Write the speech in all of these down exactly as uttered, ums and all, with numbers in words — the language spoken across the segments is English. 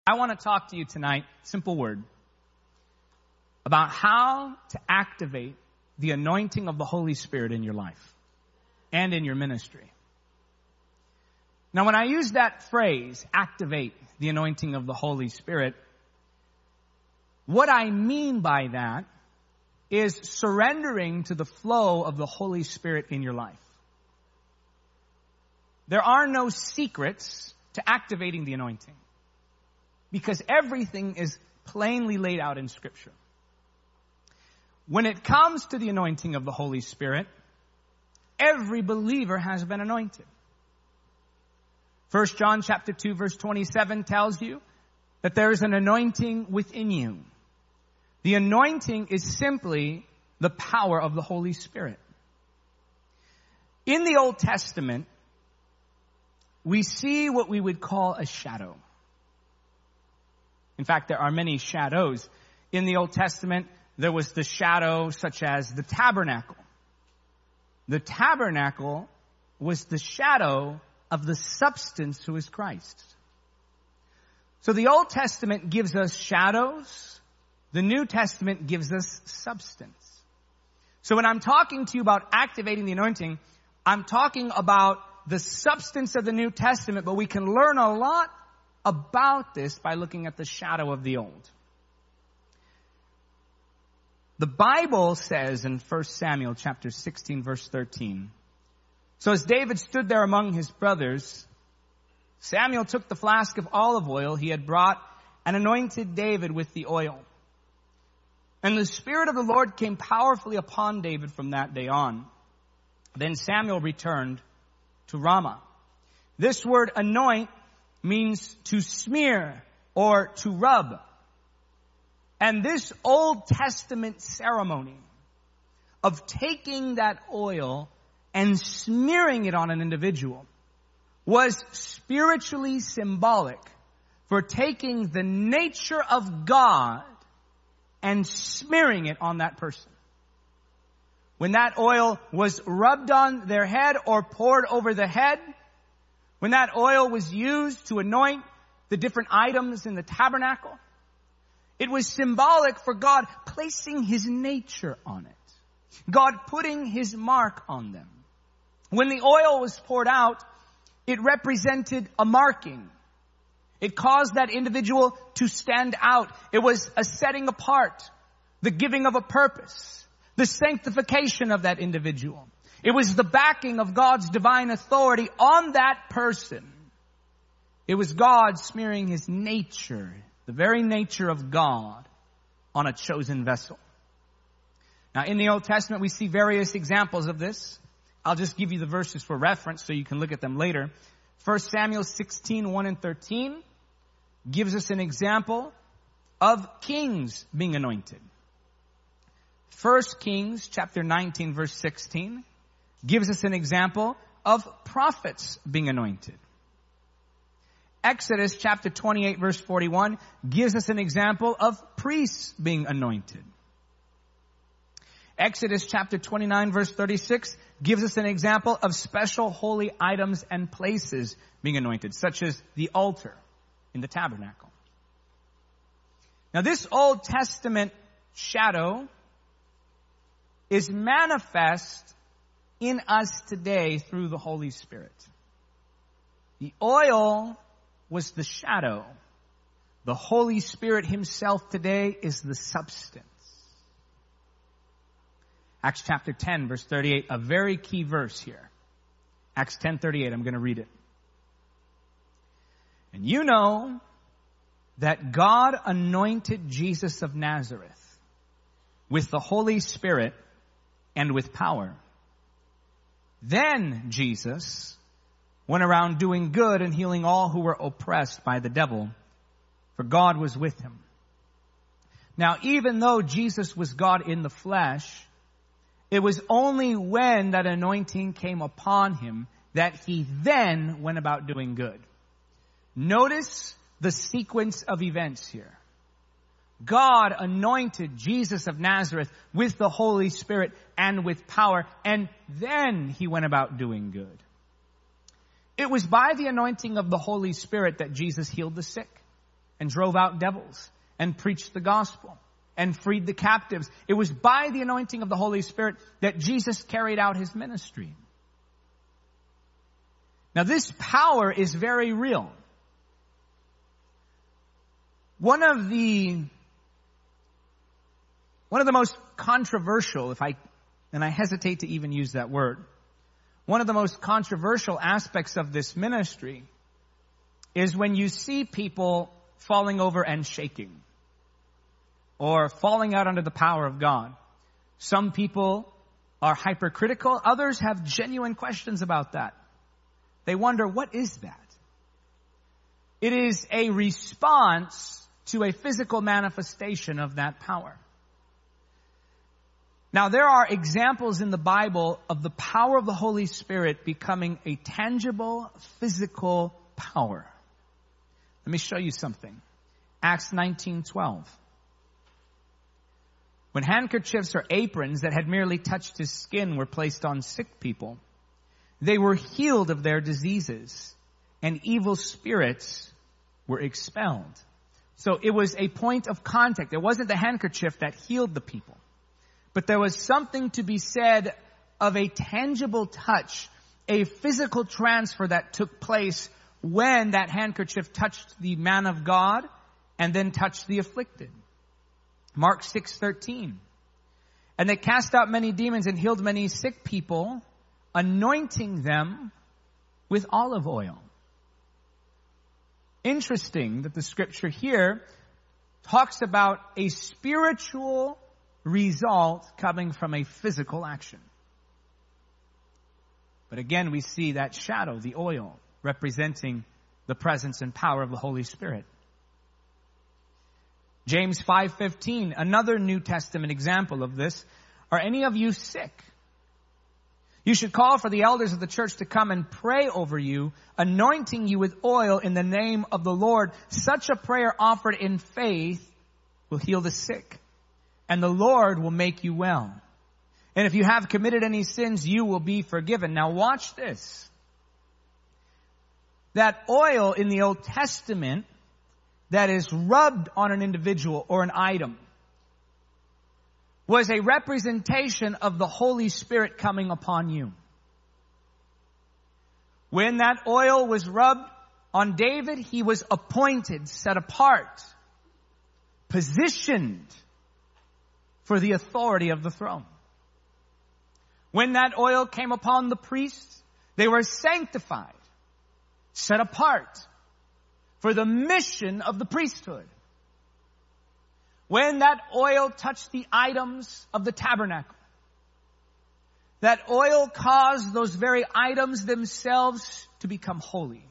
I want to talk to you tonight, simple word, about how to activate the anointing of the Holy Spirit in your life and in your ministry. Now, when I use that phrase, activate the anointing of the Holy Spirit, what I mean by that is surrendering to the flow of the Holy Spirit in your life. There are no secrets to activating the anointing, because everything is plainly laid out in Scripture. When it comes to the anointing of the Holy Spirit, every believer has been anointed. First John chapter two verse twenty-seven tells you that there is an anointing within you. The anointing is simply the power of the Holy Spirit. In the Old Testament, we see what we would call a shadow. In fact, there are many shadows. In the Old Testament, there was the shadow such as the tabernacle. The tabernacle was the shadow of the substance who is Christ. So the Old Testament gives us shadows. The New Testament gives us substance. So when I'm talking to you about activating the anointing, I'm talking about the substance of the New Testament, but we can learn a lot about this by looking at the shadow of the Old. The Bible says in First Samuel chapter sixteen verse thirteen, so as David stood there among his brothers, Samuel took the flask of olive oil he had brought and anointed David with the oil. And the Spirit of the Lord came powerfully upon David from that day on. Then Samuel returned to Ramah. This word anoint means to smear or to rub. And this Old Testament ceremony of taking that oil and smearing it on an individual was spiritually symbolic for taking the nature of God and smearing it on that person. When that oil was rubbed on their head or poured over the head, when that oil was used to anoint the different items in the tabernacle, it was symbolic for God placing His nature on it. God putting His mark on them. When the oil was poured out, it represented a marking. It caused that individual to stand out. It was a setting apart, the giving of a purpose, the sanctification of that individual. It was the backing of God's divine authority on that person. It was God smearing His nature, the very nature of God, on a chosen vessel. Now, in the Old Testament, we see various examples of this. I'll just give you the verses for reference so you can look at them later. First Samuel sixteen, one and thirteen gives us an example of kings being anointed. First Kings chapter nineteen, verse sixteen gives us an example of prophets being anointed. Exodus chapter twenty-eight, verse forty-one gives us an example of priests being anointed. Exodus chapter twenty-nine, verse thirty-six gives us an example of special holy items and places being anointed, such as the altar in the tabernacle. Now, this Old Testament shadow is manifest in us today through the Holy Spirit. The oil was the shadow. The Holy Spirit Himself today is the substance. Acts chapter ten, verse thirty-eight, a very key verse here. Acts ten thirty-eight, I'm going to read it. And you know that God anointed Jesus of Nazareth with the Holy Spirit and with power. Then Jesus went around doing good and healing all who were oppressed by the devil, for God was with Him. Now, even though Jesus was God in the flesh, it was only when that anointing came upon Him that He then went about doing good. Notice the sequence of events here. God anointed Jesus of Nazareth with the Holy Spirit and with power, and then He went about doing good. It was by the anointing of the Holy Spirit that Jesus healed the sick and drove out devils and preached the gospel and freed the captives. It was by the anointing of the Holy Spirit that Jesus carried out his ministry. Now this power is very real. One of the, one of the most controversial, if I, and I hesitate to even use that word, one of the most controversial aspects of this ministry is when you see people falling over and shaking, or falling out under the power of God. Some people are hypercritical. Others have genuine questions about that. They wonder, what is that? It is a response to a physical manifestation of that power. Now, there are examples in the Bible of the power of the Holy Spirit becoming a tangible, physical power. Let me show you something. Acts nineteen twelve. When handkerchiefs or aprons that had merely touched his skin were placed on sick people, they were healed of their diseases, and evil spirits were expelled. So it was a point of contact. It wasn't the handkerchief that healed the people, but there was something to be said of a tangible touch, a physical transfer that took place when that handkerchief touched the man of God and then touched the afflicted. Mark six thirteen. And they cast out many demons and healed many sick people, anointing them with olive oil. Interesting that the scripture here talks about a spiritual result coming from a physical action. But again, we see that shadow, the oil, representing the presence and power of the Holy Spirit. James five fifteen, another New Testament example of this. Are any of you sick? You should call for the elders of the church to come and pray over you, anointing you with oil in the name of the Lord. Such a prayer offered in faith will heal the sick, and the Lord will make you well. And if you have committed any sins, you will be forgiven. Now watch this. That oil in the Old Testament that is rubbed on an individual or an item was a representation of the Holy Spirit coming upon you. When that oil was rubbed on David, he was appointed, set apart, positioned for the authority of the throne. When that oil came upon the priests, they were sanctified, set apart for the mission of the priesthood. When that oil touched the items of the tabernacle, that oil caused those very items themselves to become holy.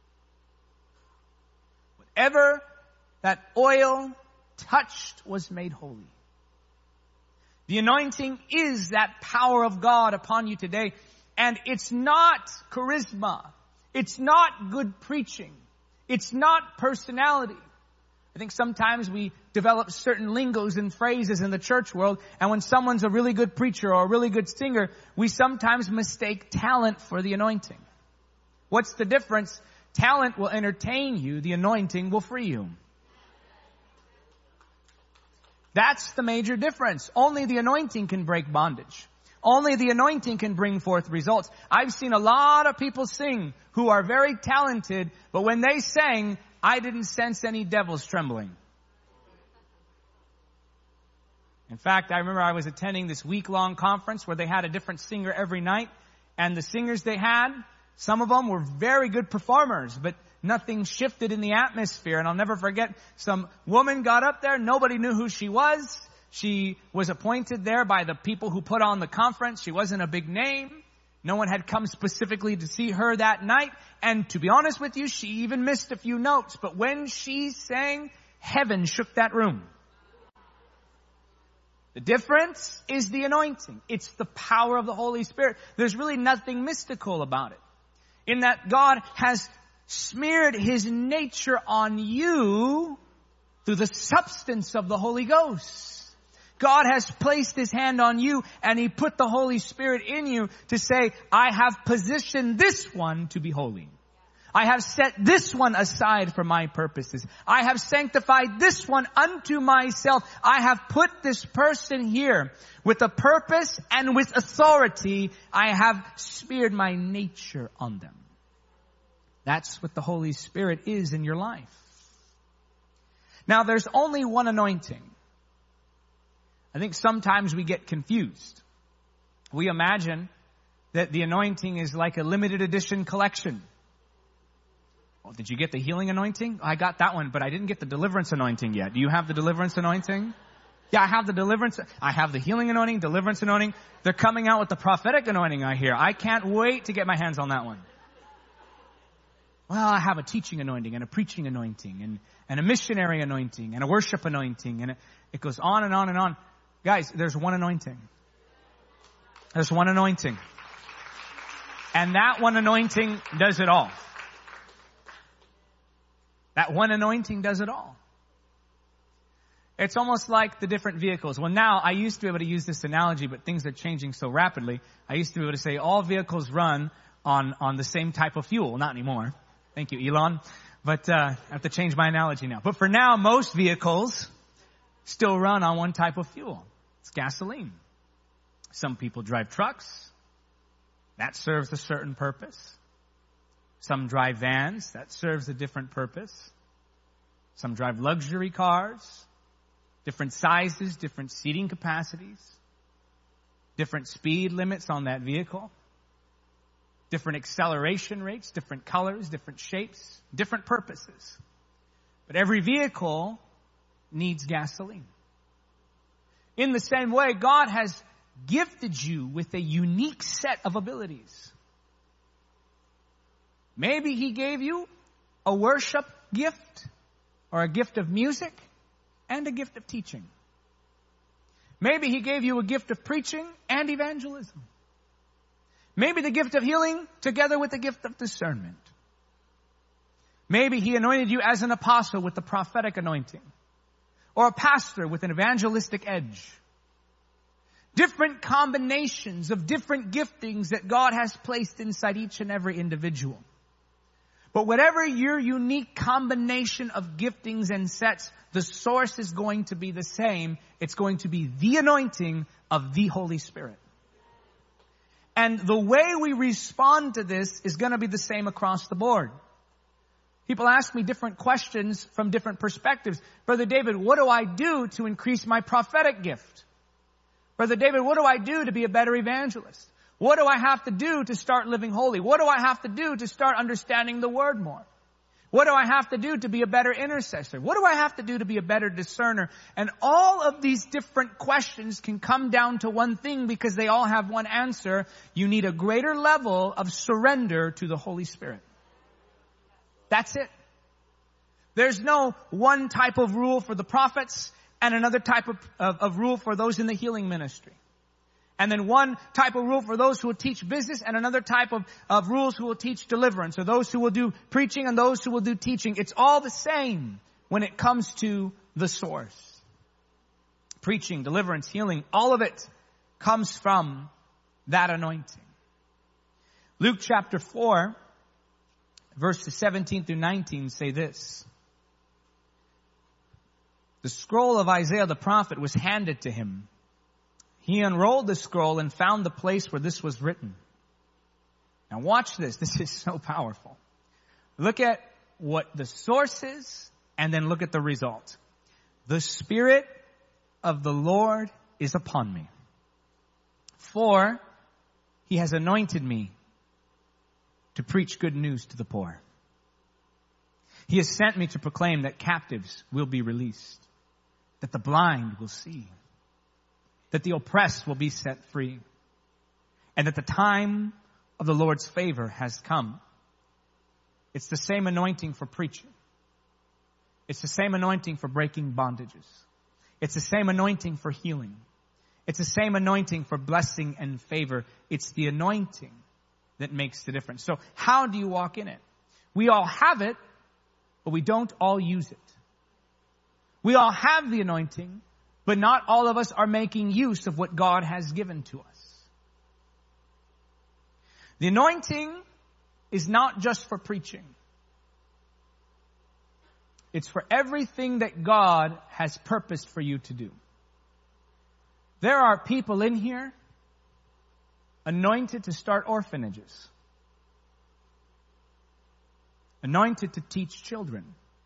Whatever that oil touched was made holy. The anointing is that power of God upon you today. And it's not charisma. It's not good preaching. It's not personality. I think sometimes we develop certain lingos and phrases in the church world, and when someone's a really good preacher or a really good singer, we sometimes mistake talent for the anointing. What's the difference? Talent will entertain you. The anointing will free you. That's the major difference. Only the anointing can break bondage. Only the anointing can bring forth results. I've seen a lot of people sing who are very talented, but when they sang, I didn't sense any devils trembling. In fact, I remember I was attending this week-long conference where they had a different singer every night, and the singers they had, some of them were very good performers, but nothing shifted in the atmosphere. And I'll never forget, some woman got up there, nobody knew who she was. She was appointed there by the people who put on the conference. She wasn't a big name. No one had come specifically to see her that night. And to be honest with you, she even missed a few notes. But when she sang, heaven shook that room. The difference is the anointing. It's the power of the Holy Spirit. There's really nothing mystical about it. In that God has smeared His nature on you through the substance of the Holy Ghost. God has placed His hand on you, and He put the Holy Spirit in you to say, I have positioned this one to be holy. I have set this one aside for my purposes. I have sanctified this one unto myself. I have put this person here with a purpose and with authority. I have smeared my nature on them. That's what the Holy Spirit is in your life. Now, there's only one anointing. I think sometimes we get confused. We imagine that the anointing is like a limited edition collection. Oh, did you get the healing anointing? I got that one, but I didn't get the deliverance anointing yet. Do you have the deliverance anointing? Yeah, I have the deliverance. I have the healing anointing, deliverance anointing. They're coming out with the prophetic anointing, I hear. I can't wait to get my hands on that one. Well, I have a teaching anointing and a preaching anointing and, and a missionary anointing and a worship anointing. And it, it goes on and on and on. Guys, there's one anointing. There's one anointing. And that one anointing does it all. That one anointing does it all. It's almost like the different vehicles. Well, now I used to be able to use this analogy, but things are changing so rapidly. I used to be able to say all vehicles run on, on the same type of fuel. Not anymore. Thank you, Elon. But uh, I have to change my analogy now. But for now, most vehicles still run on one type of fuel. It's gasoline. Some people drive trucks. That serves a certain purpose. Some drive vans. That serves a different purpose. Some drive luxury cars. Different sizes, different seating capacities. Different speed limits on that vehicle. Different acceleration rates, different colors, different shapes, different purposes. But every vehicle needs gasoline. In the same way, God has gifted you with a unique set of abilities. Maybe He gave you a worship gift or a gift of music and a gift of teaching. Maybe He gave you a gift of preaching and evangelism. Maybe the gift of healing together with the gift of discernment. Maybe He anointed you as an apostle with the prophetic anointing. Or a pastor with an evangelistic edge. Different combinations of different giftings that God has placed inside each and every individual. But whatever your unique combination of giftings and sets, the source is going to be the same. It's going to be the anointing of the Holy Spirit. And the way we respond to this is going to be the same across the board. People ask me different questions from different perspectives. Brother David, what do I do to increase my prophetic gift? Brother David, what do I do to be a better evangelist? What do I have to do to start living holy? What do I have to do to start understanding the Word more? What do I have to do to be a better intercessor? What do I have to do to be a better discerner? And all of these different questions can come down to one thing because they all have one answer. You need a greater level of surrender to the Holy Spirit. That's it. There's no one type of rule for the prophets and another type of, of, of rule for those in the healing ministry. And then one type of rule for those who will teach business and another type of, of rules who will teach deliverance, or those who will do preaching and those who will do teaching. It's all the same when it comes to the source. Preaching, deliverance, healing, all of it comes from that anointing. Luke chapter four, verses seventeen through nineteen say this. The scroll of Isaiah the prophet was handed to him. He unrolled the scroll and found the place where this was written. Now watch this. This is so powerful. Look at what the source is and then look at the result. The Spirit of the Lord is upon me. For He has anointed me to preach good news to the poor. He has sent me to proclaim that captives will be released, that the blind will see, that the oppressed will be set free, and that the time of the Lord's favor has come. It's the same anointing for preaching. It's the same anointing for breaking bondages. It's the same anointing for healing. It's the same anointing for blessing and favor. It's the anointing that makes the difference. So how do you walk in it? We all have it, but we don't all use it. We all have the anointing, but not all of us are making use of what God has given to us. The anointing is not just for preaching. It's for everything that God has purposed for you to do. There are people in here anointed to start orphanages, anointed to teach children,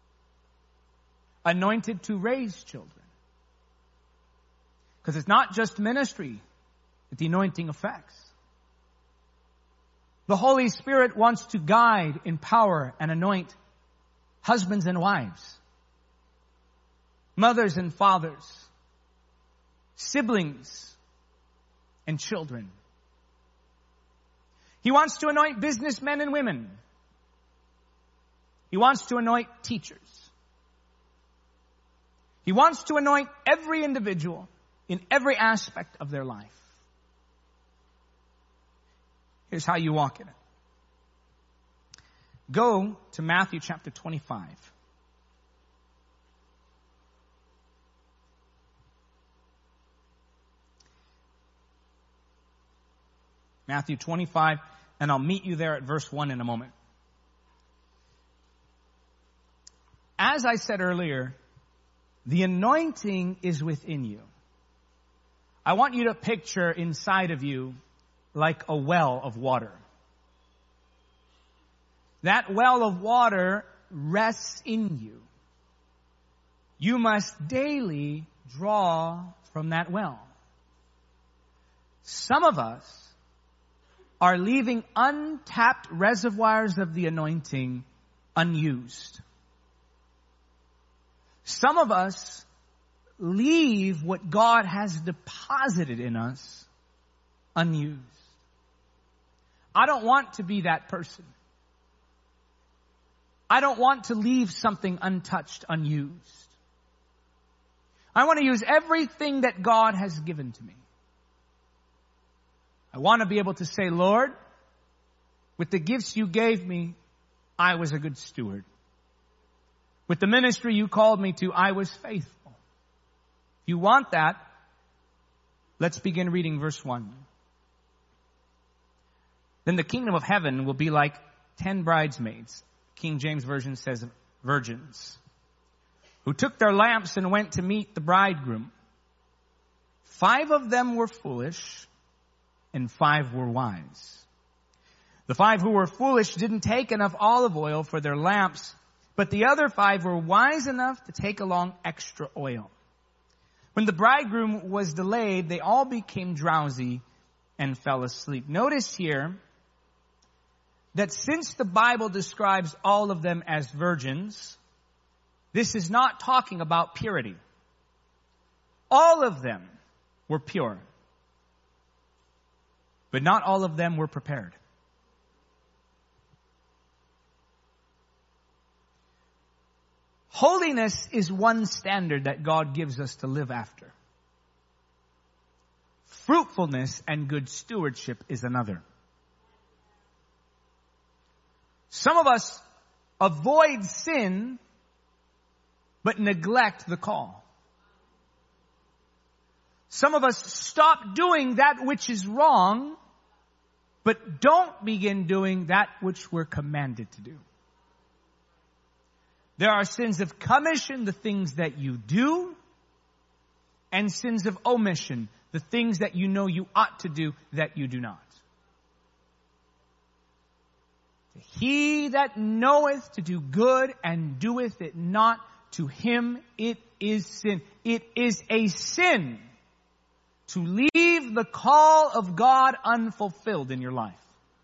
anointed to raise children. Because it's not just ministry that the anointing affects. The Holy Spirit wants to guide, empower, and anoint husbands and wives, mothers and fathers, siblings and children. He wants to anoint businessmen and women. He wants to anoint teachers. He wants to anoint every individual in every aspect of their life. Here's how you walk in it. Go to Matthew chapter twenty-five. Matthew twenty-five, and I'll meet you there at verse one in a moment. As I said earlier, the anointing is within you. I want you to picture inside of you like a well of water. That well of water rests in you. You must daily draw from that well. Some of us are leaving untapped reservoirs of the anointing unused. Some of us leave what God has deposited in us unused. I don't want to be that person. I don't want to leave something untouched, unused. I want to use everything that God has given to me. I want to be able to say, Lord, with the gifts you gave me, I was a good steward. With the ministry you called me to, I was faithful. If you want that, let's begin reading verse one. Then the kingdom of heaven will be like ten bridesmaids. King James Version says virgins, who took their lamps and went to meet the bridegroom. Five of them were foolish, and five were wise. The five who were foolish didn't take enough olive oil for their lamps, but the other five were wise enough to take along extra oil. When the bridegroom was delayed, they all became drowsy and fell asleep. Notice here that since the Bible describes all of them as virgins, this is not talking about purity. All of them were pure, but not all of them were prepared. Holiness is one standard that God gives us to live after. Fruitfulness and good stewardship is another. Some of us avoid sin, but neglect the call. Some of us stop doing that which is wrong, but don't begin doing that which we're commanded to do. There are sins of commission, the things that you do, and sins of omission, the things that you know you ought to do that you do not. He that knoweth to do good and doeth it not, to him it is sin. It is a sin to leave the call of God unfulfilled in your life.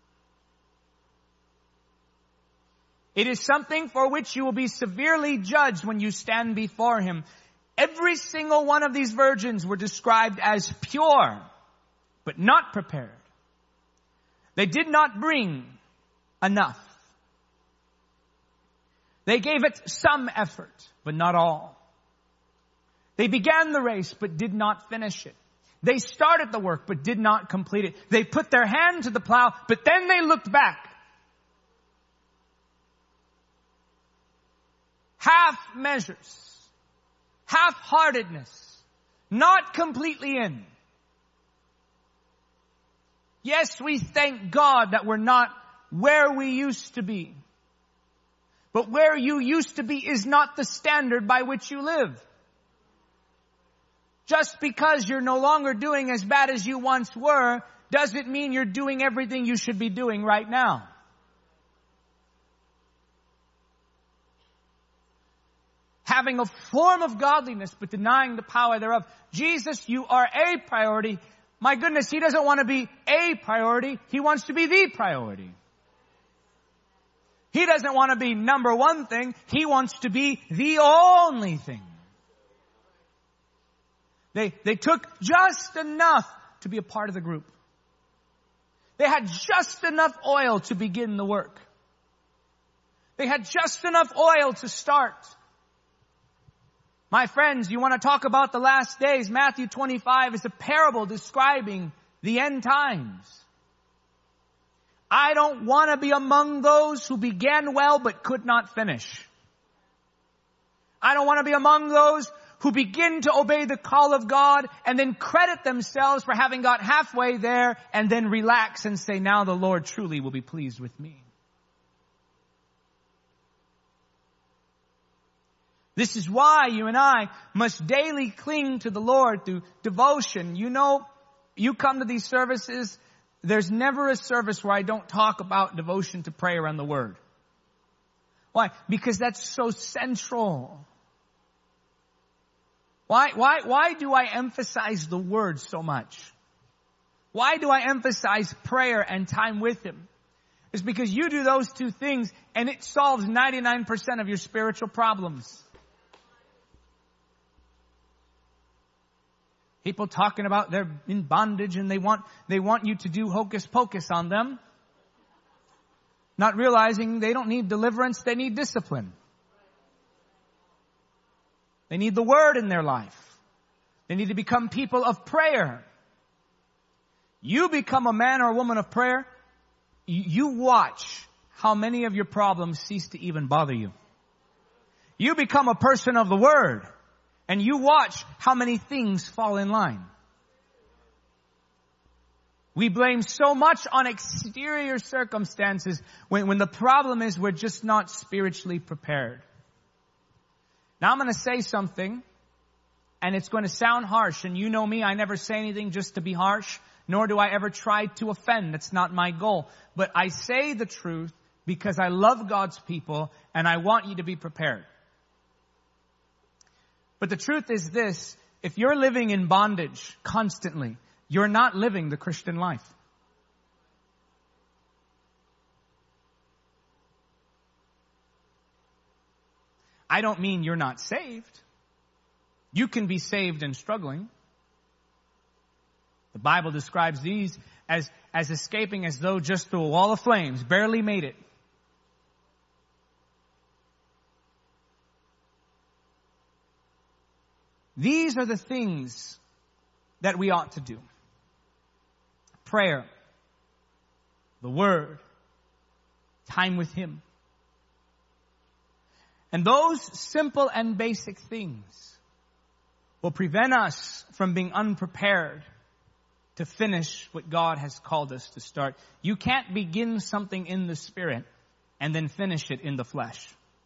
It is something for which you will be severely judged when you stand before him. Every single one of these virgins were described as pure, but not prepared. They did not bring enough. They gave it some effort, but not all. They began the race, but did not finish it. They started the work, but did not complete it. They put their hand to the plow, but then they looked back. Half measures, half-heartedness, not completely in. Yes, we thank God that we're not where we used to be. But where you used to be is not the standard by which you live. Just because you're no longer doing as bad as you once were, doesn't mean you're doing everything you should be doing right now. Having a form of godliness, but denying the power thereof. Jesus, you are a priority. My goodness, He doesn't want to be a priority. He wants to be the priority. He doesn't want to be number one thing. He wants to be the only thing. They, they took just enough to be a part of the group. They had just enough oil to begin the work. They had just enough oil to start. My friends, you want to talk about the last days? Matthew twenty-five is a parable describing the end times. I don't want to be among those who began well but could not finish. I don't want to be among those who begin to obey the call of God and then credit themselves for having got halfway there and then relax and say, now the Lord truly will be pleased with me. This is why you and I must daily cling to the Lord through devotion. You know, you come to these services, there's never a service where I don't talk about devotion to prayer and the Word. Why? Because that's so central. Why, why, why do I emphasize the Word so much? Why do I emphasize prayer and time with Him? It's because you do those two things and it solves ninety-nine percent of your spiritual problems. People talking about they're in bondage and they want, they want you to do hocus pocus on them. Not realizing they don't need deliverance, they need discipline. They need the Word in their life. They need to become people of prayer. You become a man or a woman of prayer, you watch how many of your problems cease to even bother you. You become a person of the Word. And you watch how many things fall in line. We blame so much on exterior circumstances when, when the problem is we're just not spiritually prepared. Now I'm going to say something, and it's going to sound harsh. And you know me, I never say anything just to be harsh, nor do I ever try to offend. That's not my goal. But I say the truth because I love God's people, and I want you to be prepared. But the truth is this, if you're living in bondage constantly, you're not living the Christian life. I don't mean you're not saved. You can be saved and struggling. The Bible describes these as, as escaping as though just through a wall of flames, barely made it. These are the things that we ought to do. Prayer, the Word, time with Him. And those simple and basic things will prevent us from being unprepared to finish what God has called us to start. You can't begin something in the Spirit and then finish it in the flesh.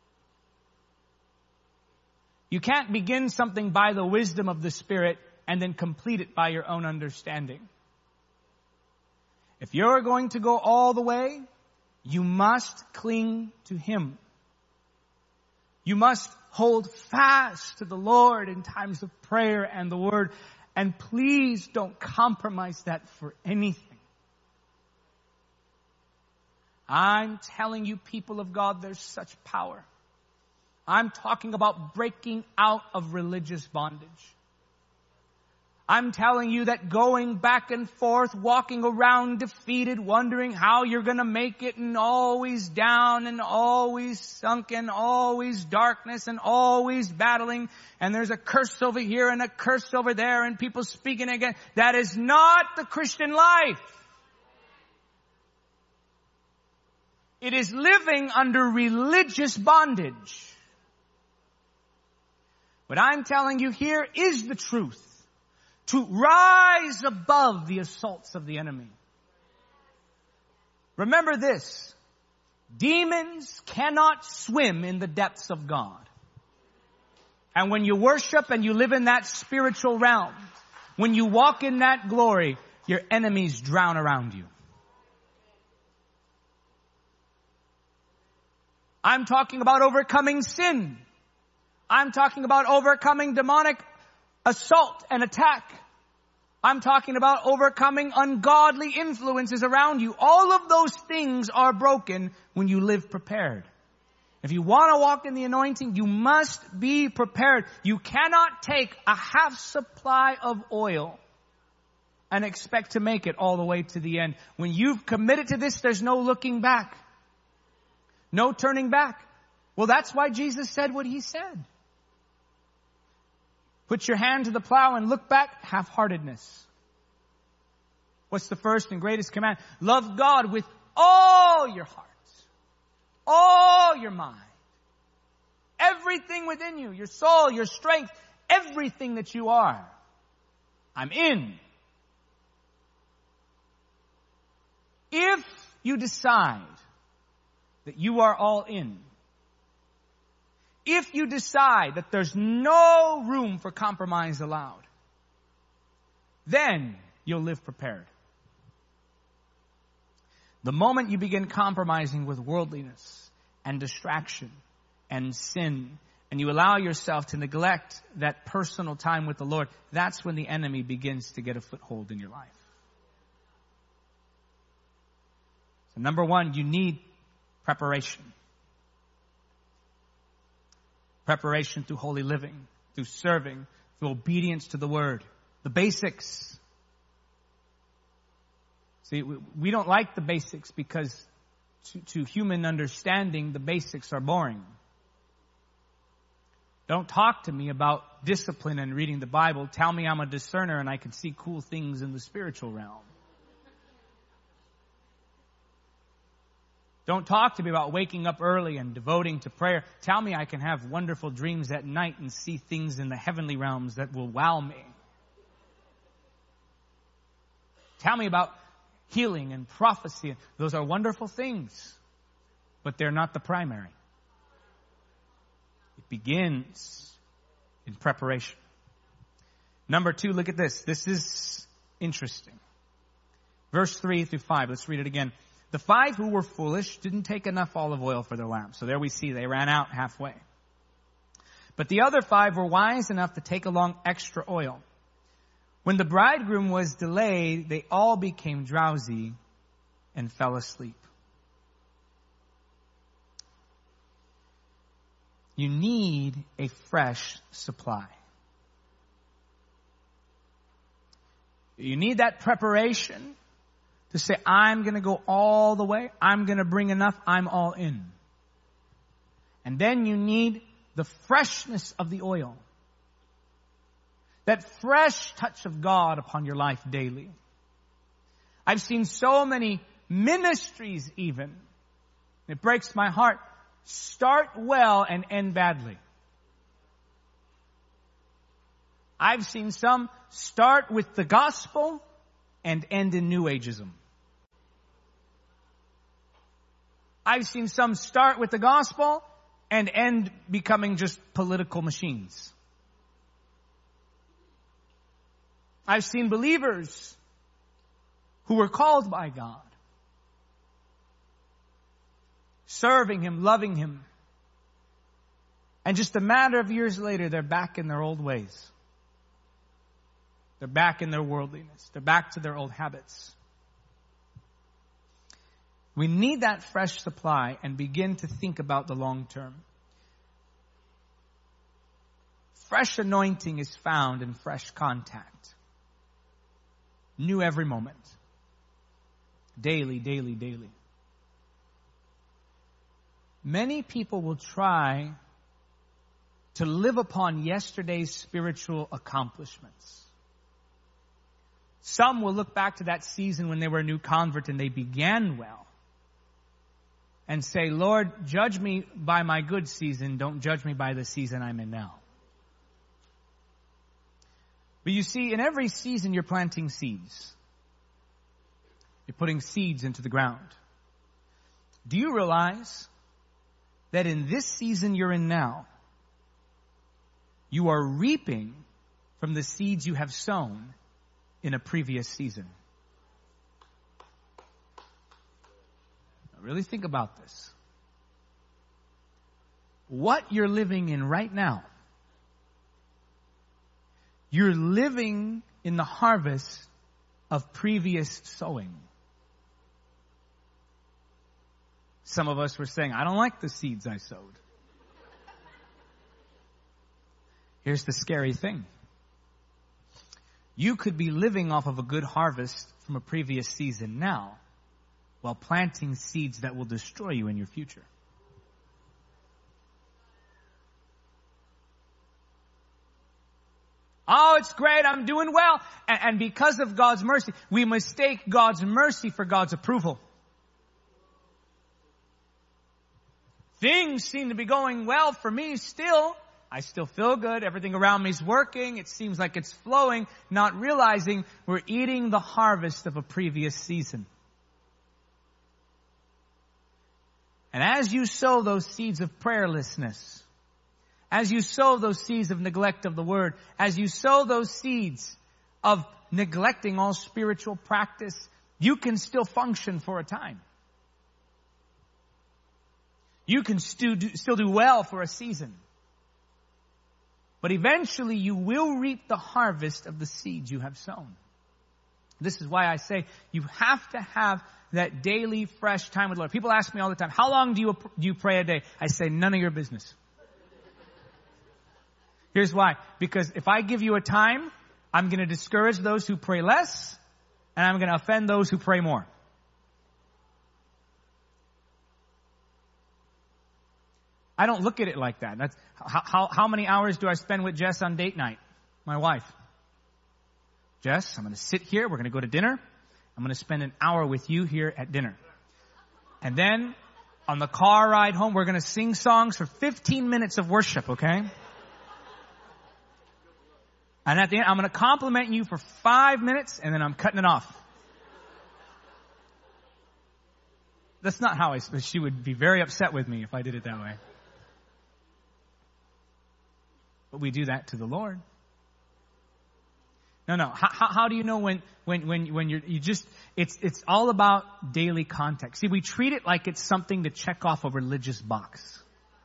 You can't begin something by the wisdom of the Spirit and then complete it by your own understanding. If you're going to go all the way, you must cling to Him. You must hold fast to the Lord in times of prayer and the Word. And please don't compromise that for anything. I'm telling you, people of God, there's such power. I'm talking about breaking out of religious bondage. I'm telling you that going back and forth, walking around defeated, wondering how you're going to make it, and always down and always sunken, always darkness and always battling, and there's a curse over here and a curse over there and people speaking again. That is not the Christian life. It is living under religious bondage. What I'm telling you here is the truth. To rise above the assaults of the enemy. Remember this. Demons cannot swim in the depths of God. And when you worship and you live in that spiritual realm, when you walk in that glory, your enemies drown around you. I'm talking about overcoming sin. I'm talking about overcoming demonic assault and attack. I'm talking about overcoming ungodly influences around you. All of those things are broken when you live prepared. If you want to walk in the anointing, you must be prepared. You cannot take a half supply of oil and expect to make it all the way to the end. When you've committed to this, there's no looking back. No turning back. Well, that's why Jesus said what he said. Put your hand to the plow and look back, half-heartedness. What's the first and greatest command? Love God with all your heart, all your mind, everything within you, your soul, your strength, everything that you are. I'm in. If you decide that you are all in, if you decide that there's no room for compromise allowed, then you'll live prepared. The moment you begin compromising with worldliness and distraction and sin, and you allow yourself to neglect that personal time with the Lord, that's when the enemy begins to get a foothold in your life. So number one, you need preparation. Preparation through holy living, through serving, through obedience to the word. The basics. See, we don't like the basics because to, to human understanding, the basics are boring. Don't talk to me about discipline and reading the Bible. Tell me I'm a discerner and I can see cool things in the spiritual realm. Don't talk to me about waking up early and devoting to prayer. Tell me I can have wonderful dreams at night and see things in the heavenly realms that will wow me. Tell me about healing and prophecy. Those are wonderful things, but they're not the primary. It begins in preparation. Number two, look at this. This is interesting. Verse three through five. Let's read it again. The five who were foolish didn't take enough olive oil for their lamps. So there we see they ran out halfway. But the other five were wise enough to take along extra oil. When the bridegroom was delayed, they all became drowsy and fell asleep. You need a fresh supply. You need that preparation to say, I'm going to go all the way. I'm going to bring enough. I'm all in. And then you need the freshness of the oil. That fresh touch of God upon your life daily. I've seen so many ministries even. It breaks my heart. Start well and end badly. I've seen some start with the gospel and end in New Ageism. I've seen some start with the gospel and end becoming just political machines. I've seen believers who were called by God, serving Him, loving Him, and just a matter of years later, they're back in their old ways. They're back in their worldliness. They're back to their old habits. We need that fresh supply and begin to think about the long term. Fresh anointing is found in fresh contact. New every moment. Daily, daily, daily. Many people will try to live upon yesterday's spiritual accomplishments. Some will look back to that season when they were a new convert and they began well and say, Lord, judge me by my good season. Don't judge me by the season I'm in now. But you see, in every season you're planting seeds. You're putting seeds into the ground. Do you realize that in this season you're in now, you are reaping from the seeds you have sown in a previous season? Now, really think about this. What you're living in right now, you're living in the harvest of previous sowing. Some of us were saying, I don't like the seeds I sowed. Here's the scary thing. You could be living off of a good harvest from a previous season now, while planting seeds that will destroy you in your future. Oh, it's great, I'm doing well. And, and because of God's mercy, we mistake God's mercy for God's approval. Things seem to be going well for me still. I still feel good. Everything around me is working. It seems like it's flowing, not realizing we're eating the harvest of a previous season. And as you sow those seeds of prayerlessness, as you sow those seeds of neglect of the word, as you sow those seeds of neglecting all spiritual practice, you can still function for a time. You can still do, still do well for a season. But eventually you will reap the harvest of the seeds you have sown. This is why I say you have to have that daily fresh time with the Lord. People ask me all the time, how long do you, do you pray a day? I say, none of your business. Here's why. Because if I give you a time, I'm going to discourage those who pray less, and I'm going to offend those who pray more. I don't look at it like that. That's how, how, how many hours do I spend with Jess on date night? My wife. Jess, I'm going to sit here. We're going to go to dinner. I'm going to spend an hour with you here at dinner. And then on the car ride home, we're going to sing songs for fifteen minutes of worship, okay? And at the end, I'm going to compliment you for five minutes, and then I'm cutting it off. That's not how I, she would be very upset with me if I did it that way. But we do that to the Lord. No, no. How, how do you know when, when, when, when you're, you just, it's, it's all about daily context. See, we treat it like it's something to check off a religious box.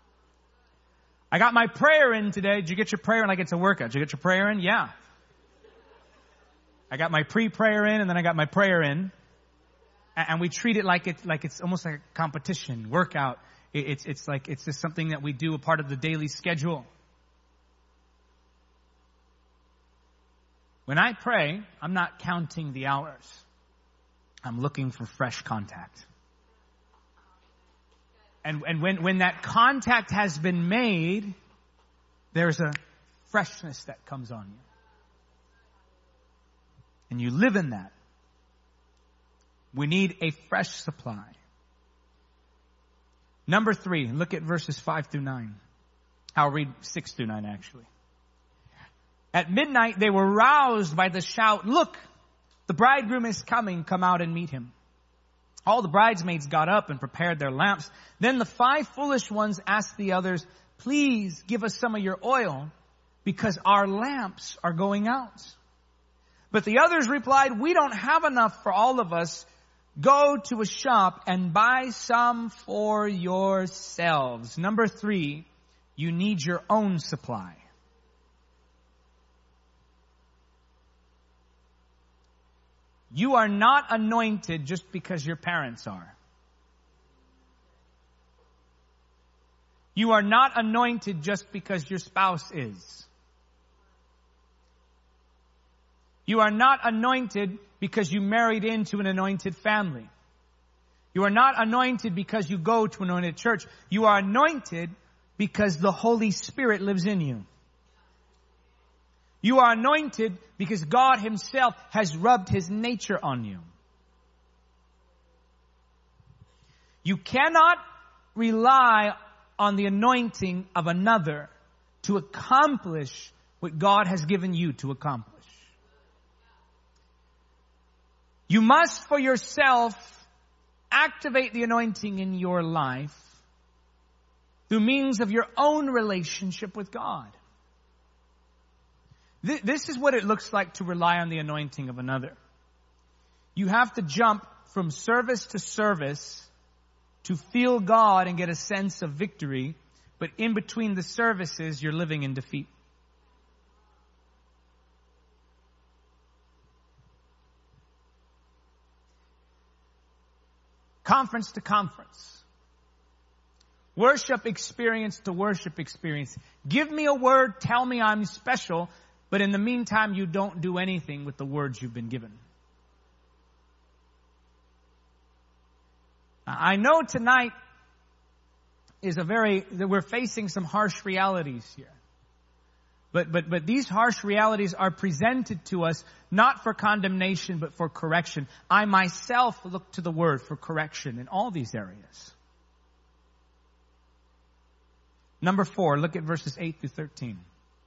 I got my prayer in today. Did you get your prayer in like it's a workout? Did you get your prayer in? Yeah. I got my pre-prayer in, and then I got my prayer in. And we treat it like it's, like it's almost like a competition, workout. It's, it's like, it's just something that we do, a part of the daily schedule. When I pray, I'm not counting the hours. I'm looking for fresh contact. And, and when, when that contact has been made, there's a freshness that comes on you. And you live in that. We need a fresh supply. Number three, look at verses five through nine. I'll read six through nine actually. At midnight, they were roused by the shout, "Look, the bridegroom is coming, come out and meet him." All the bridesmaids got up and prepared their lamps. Then the five foolish ones asked the others, "Please give us some of your oil, because our lamps are going out." But the others replied, "We don't have enough for all of us. Go to a shop and buy some for yourselves." Number three, you need your own supply. You are not anointed just because your parents are. You are not anointed just because your spouse is. You are not anointed because you married into an anointed family. You are not anointed because you go to an anointed church. You are anointed because the Holy Spirit lives in you. You are anointed because God Himself has rubbed His nature on you. You cannot rely on the anointing of another to accomplish what God has given you to accomplish. You must for yourself activate the anointing in your life through means of your own relationship with God. This is what it looks like to rely on the anointing of another. You have to jump from service to service to feel God and get a sense of victory, but in between the services, you're living in defeat. Conference to conference. Worship experience to worship experience. Give me a word, tell me I'm special, but in the meantime, you don't do anything with the words you've been given. I know tonight is a very, that we're facing some harsh realities here. But, but, but these harsh realities are presented to us not for condemnation, but for correction. I myself look to the Word for correction in all these areas. Number four, look at verses eight through thirteen.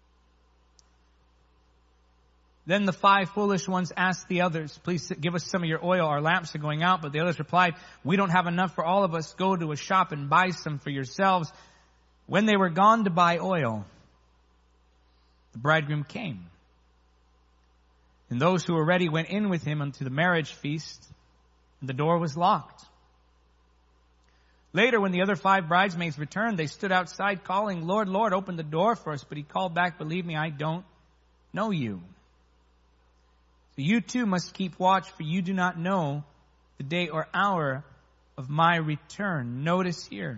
Then the five foolish ones asked the others, please give us some of your oil. Our lamps are going out. But the others replied, we don't have enough for all of us. Go to a shop and buy some for yourselves. When they were gone to buy oil, the bridegroom came. And those who were ready went in with him unto the marriage feast, and the door was locked. Later, when the other five bridesmaids returned, they stood outside calling, Lord, Lord, open the door for us. But he called back, believe me, I don't know you. So you too must keep watch, for you do not know the day or hour of my return. Notice here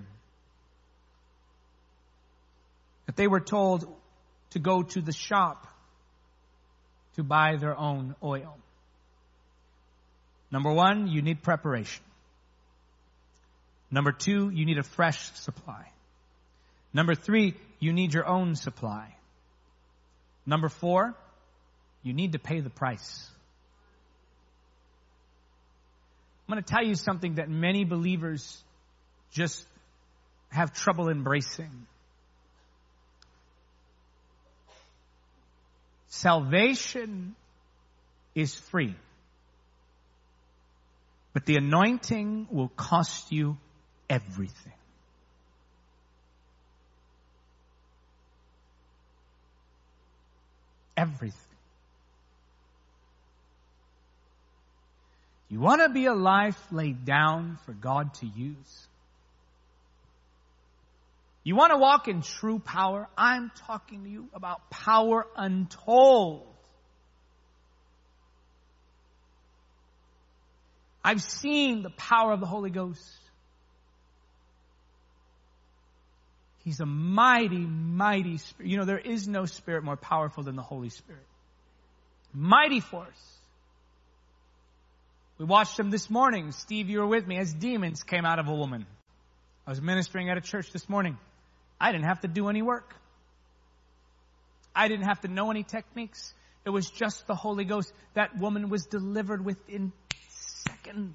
that they were told to go to the shop to buy their own oil. Number one, you need preparation. Number two, you need a fresh supply. Number three, you need your own supply. Number four, you need to pay the price. I'm going to tell you something that many believers just have trouble embracing. Salvation is free, but the anointing will cost you everything. Everything. You want to be a life laid down for God to use? You want to walk in true power? I'm talking to you about power untold. I've seen the power of the Holy Ghost. He's a mighty, mighty spirit. You know, there is no spirit more powerful than the Holy Spirit. Mighty force. We watched him this morning. Steve, you were with me as demons came out of a woman. I was ministering at a church this morning. I didn't have to do any work. I didn't have to know any techniques. It was just the Holy Ghost. That woman was delivered within seconds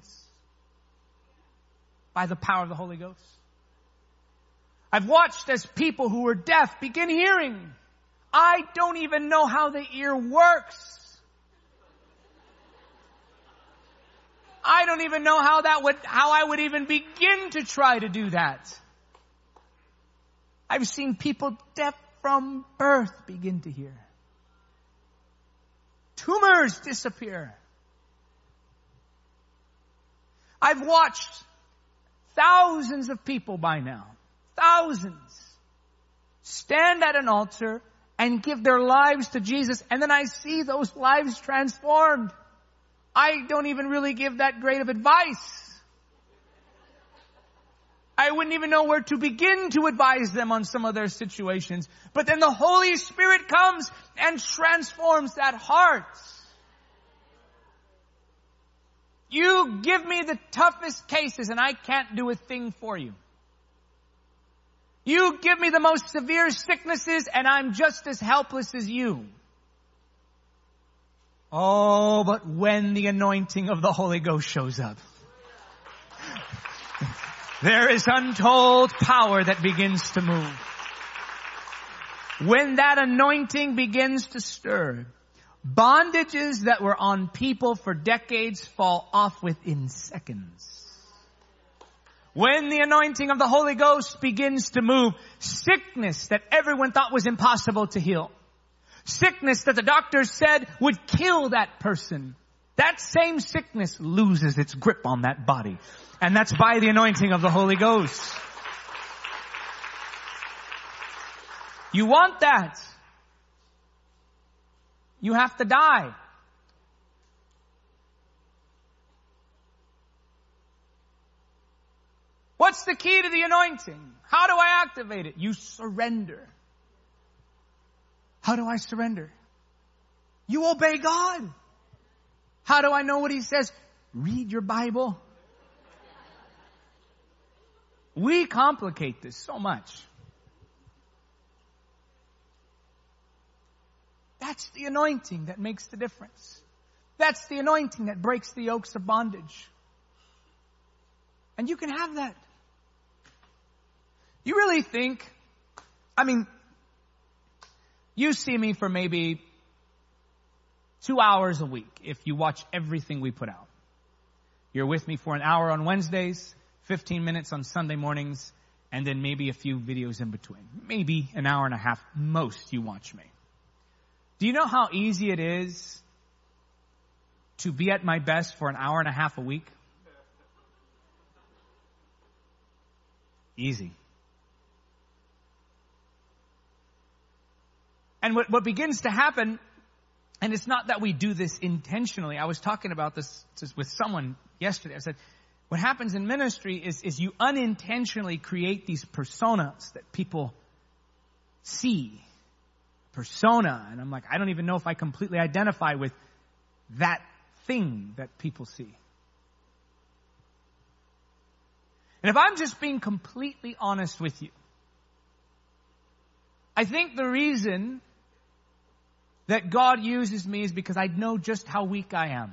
by the power of the Holy Ghost. I've watched as people who were deaf begin hearing. I don't even know how the ear works. I don't even know how that would, how I would even begin to try to do that. I've seen people deaf from birth begin to hear. Tumors disappear. I've watched thousands of people by now, thousands, stand at an altar and give their lives to Jesus, and then I see those lives transformed. I don't even really give that great of advice. I wouldn't even know where to begin to advise them on some of their situations. But then the Holy Spirit comes and transforms that heart. You give me the toughest cases and I can't do a thing for you. You give me the most severe sicknesses and I'm just as helpless as you. Oh, but when the anointing of the Holy Ghost shows up, there is untold power that begins to move. When that anointing begins to stir, bondages that were on people for decades fall off within seconds. When the anointing of the Holy Ghost begins to move, sickness that everyone thought was impossible to heal, sickness that the doctors said would kill that person, that same sickness loses its grip on that body. And that's by the anointing of the Holy Ghost. You want that? You have to die. What's the key to the anointing? How do I activate it? You surrender. How do I surrender? You obey God. How do I know what He says? Read your Bible. We complicate this so much. That's the anointing that makes the difference. That's the anointing that breaks the yokes of bondage. And you can have that. You really think, I mean, you see me for maybe two hours a week if you watch everything we put out. You're with me for an hour on Wednesdays, fifteen minutes on Sunday mornings, and then maybe a few videos in between. Maybe an hour and a half, most you watch me. Do you know how easy it is to be at my best for an hour and a half a week? Easy. And what, what begins to happen, and it's not that we do this intentionally. I was talking about this just with someone yesterday. I said, what happens in ministry is, is you unintentionally create these personas that people see. Persona. And I'm like, I don't even know if I completely identify with that thing that people see. And if I'm just being completely honest with you, I think the reason that God uses me is because I know just how weak I am.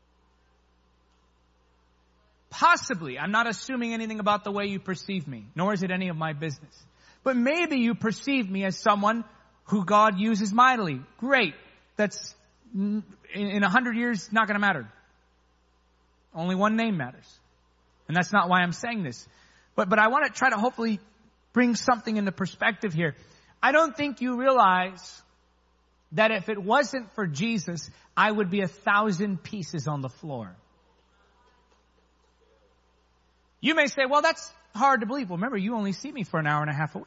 Possibly, I'm not assuming anything about the way you perceive me, nor is it any of my business. But maybe you perceive me as someone who God uses mightily. Great. That's, in a hundred years, not going to matter. Only one name matters. And that's not why I'm saying this. But, but I want to try to hopefully bring something into perspective here. I don't think you realize that if it wasn't for Jesus, I would be a thousand pieces on the floor. You may say, well, that's hard to believe. Well, remember, you only see me for an hour and a half a week.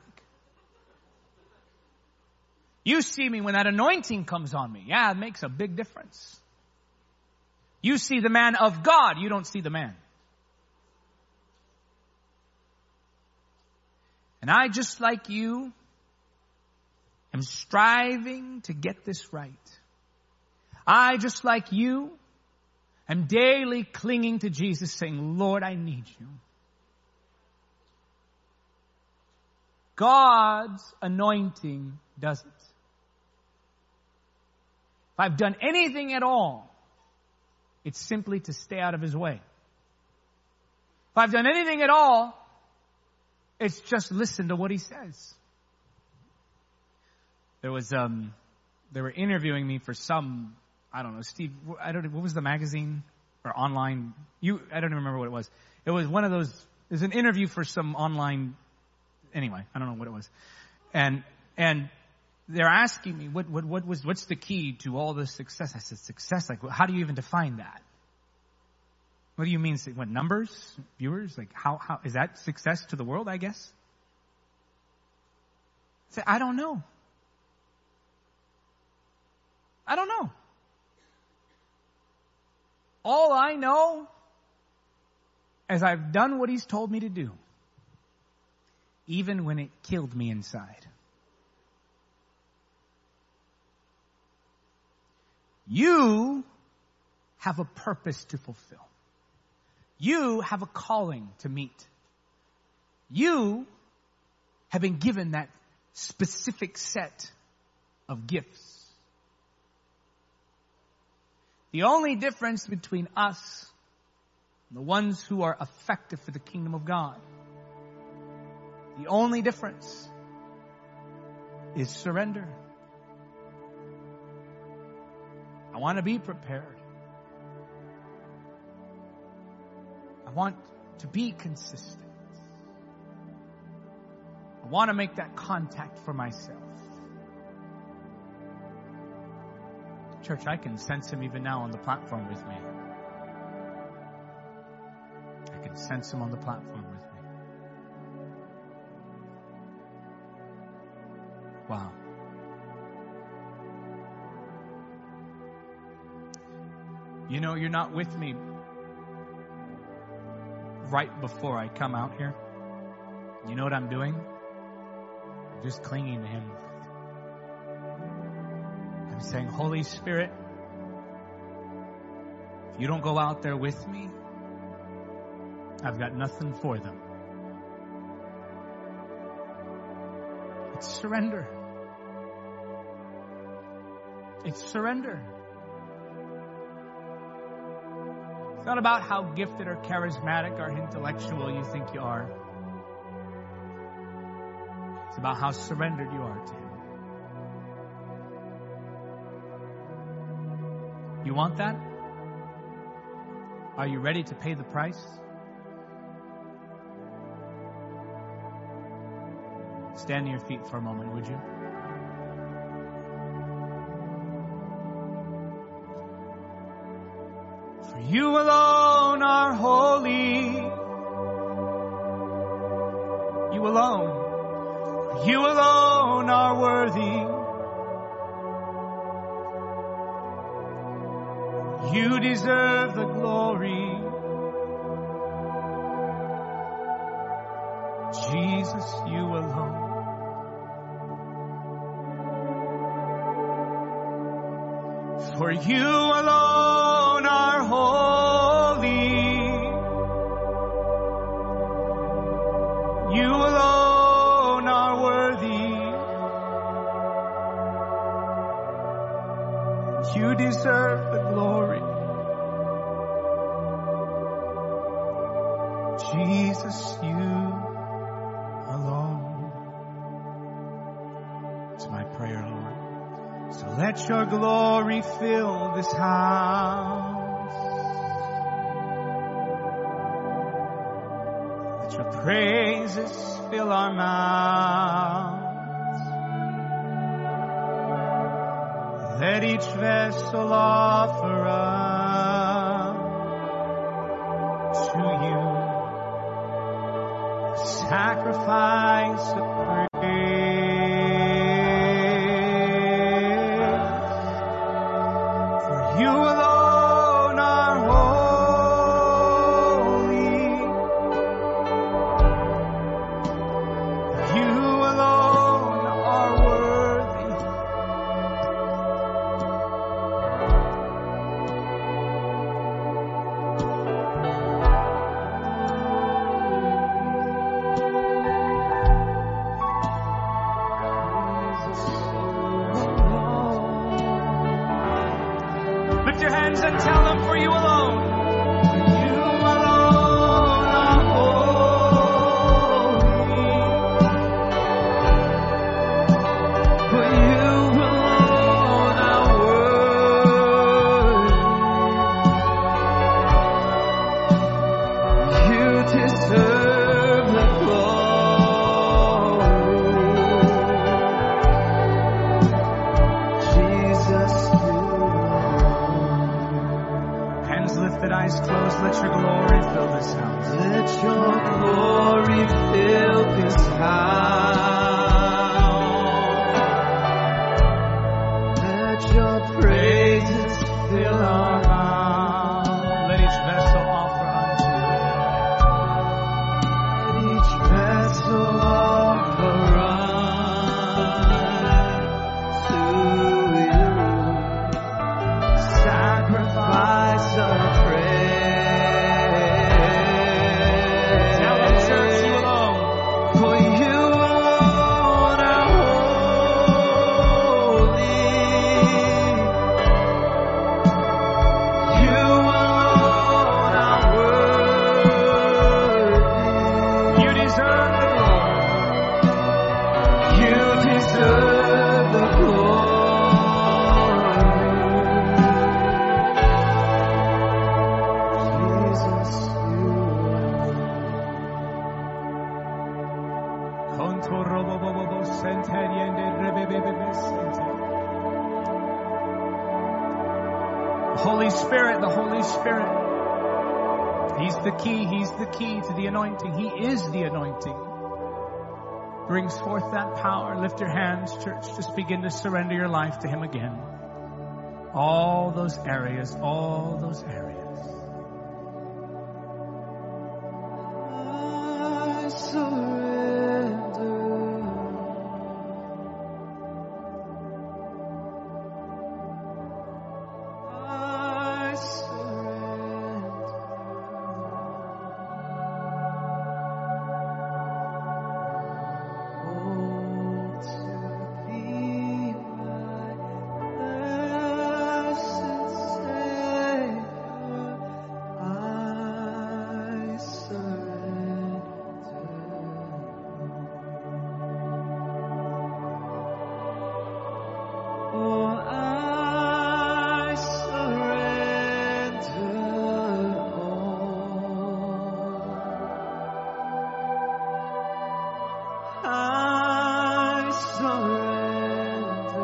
You see me when that anointing comes on me. Yeah, it makes a big difference. You see the man of God. You don't see the man. And I, just like you, am striving to get this right. I, just like you, am daily clinging to Jesus, saying, Lord, I need you. God's anointing doesn't. If I've done anything at all, it's simply to stay out of His way. If I've done anything at all, it's just listen to what He says. There was, um, they were interviewing me for some, I don't know, Steve, I don't know, what was the magazine or online? You, I don't remember what it was. It was one of those, it was an interview for some online, anyway, I don't know what it was. And, and they're asking me, what, what, what was, what's the key to all this success? I said, success? Like, how do you even define that? What do you mean? What, numbers? Viewers? Like, how, how, is that success to the world, I guess? I said, I don't know. I don't know. All I know is I've done what He's told me to do, even when it killed me inside. You have a purpose to fulfill. You have a calling to meet. You have been given that specific set of gifts. The only difference between us and the ones who are effective for the kingdom of God, the only difference is surrender. I want to be prepared. I want to be consistent. want to make that contact for myself. Church, I can sense him even now on the platform with me. I can sense him on the platform with me. Wow. You know, you're not with me right before I come out here. You know what I'm doing? I'm just clinging to him. I'm saying, Holy Spirit, if you don't go out there with me, I've got nothing for them. It's surrender. It's surrender. It's not about how gifted or charismatic or intellectual you think you are. It's about how surrendered you are to him. You want that? Are you ready to pay the price? Stand on your feet for a moment, would you? For you alone are holy. You alone. For you alone are worthy. You deserve the glory. Jesus, you alone. For you alone are holy. You alone are worthy. You deserve the glory. Jesus, you alone. It's my prayer, Lord. So let your glory fill this house. Let your praises fill our mouths. Let each vessel offer up to you sacrifice of praise. For you alone are holy. You alone are worthy. Lift your hands and tell them, for you alone. You alone are holy. For you alone are worthy. You deserve the glory. Jesus, hands lifted, eyes closed, let your glory fill this house. Let your glory fill this house. Let your praises fill our mouth. Let each vessel offer unto you. Let each vessel offer unto you sacrifice of praise. Tell them, church, you alone. For you alone are holy. Holy Spirit, the Holy Spirit. He's the key. He's the key to the anointing. He is the anointing. Brings forth that power. Lift your hands, church. Just begin to surrender your life to Him again. All those areas, all those areas. I surrender. I surrender. Oh, to be my blessed Savior, I surrender. Oh, I surrender all. I surrender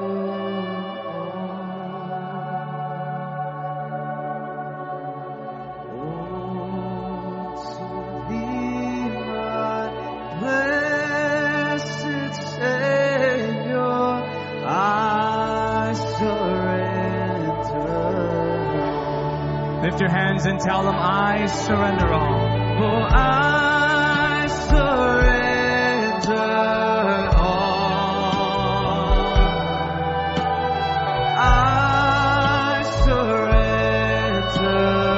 all. Oh, to be my blessed Savior, I surrender. Lift your hands and tell them, I surrender all. Oh, I surrender all. I surrender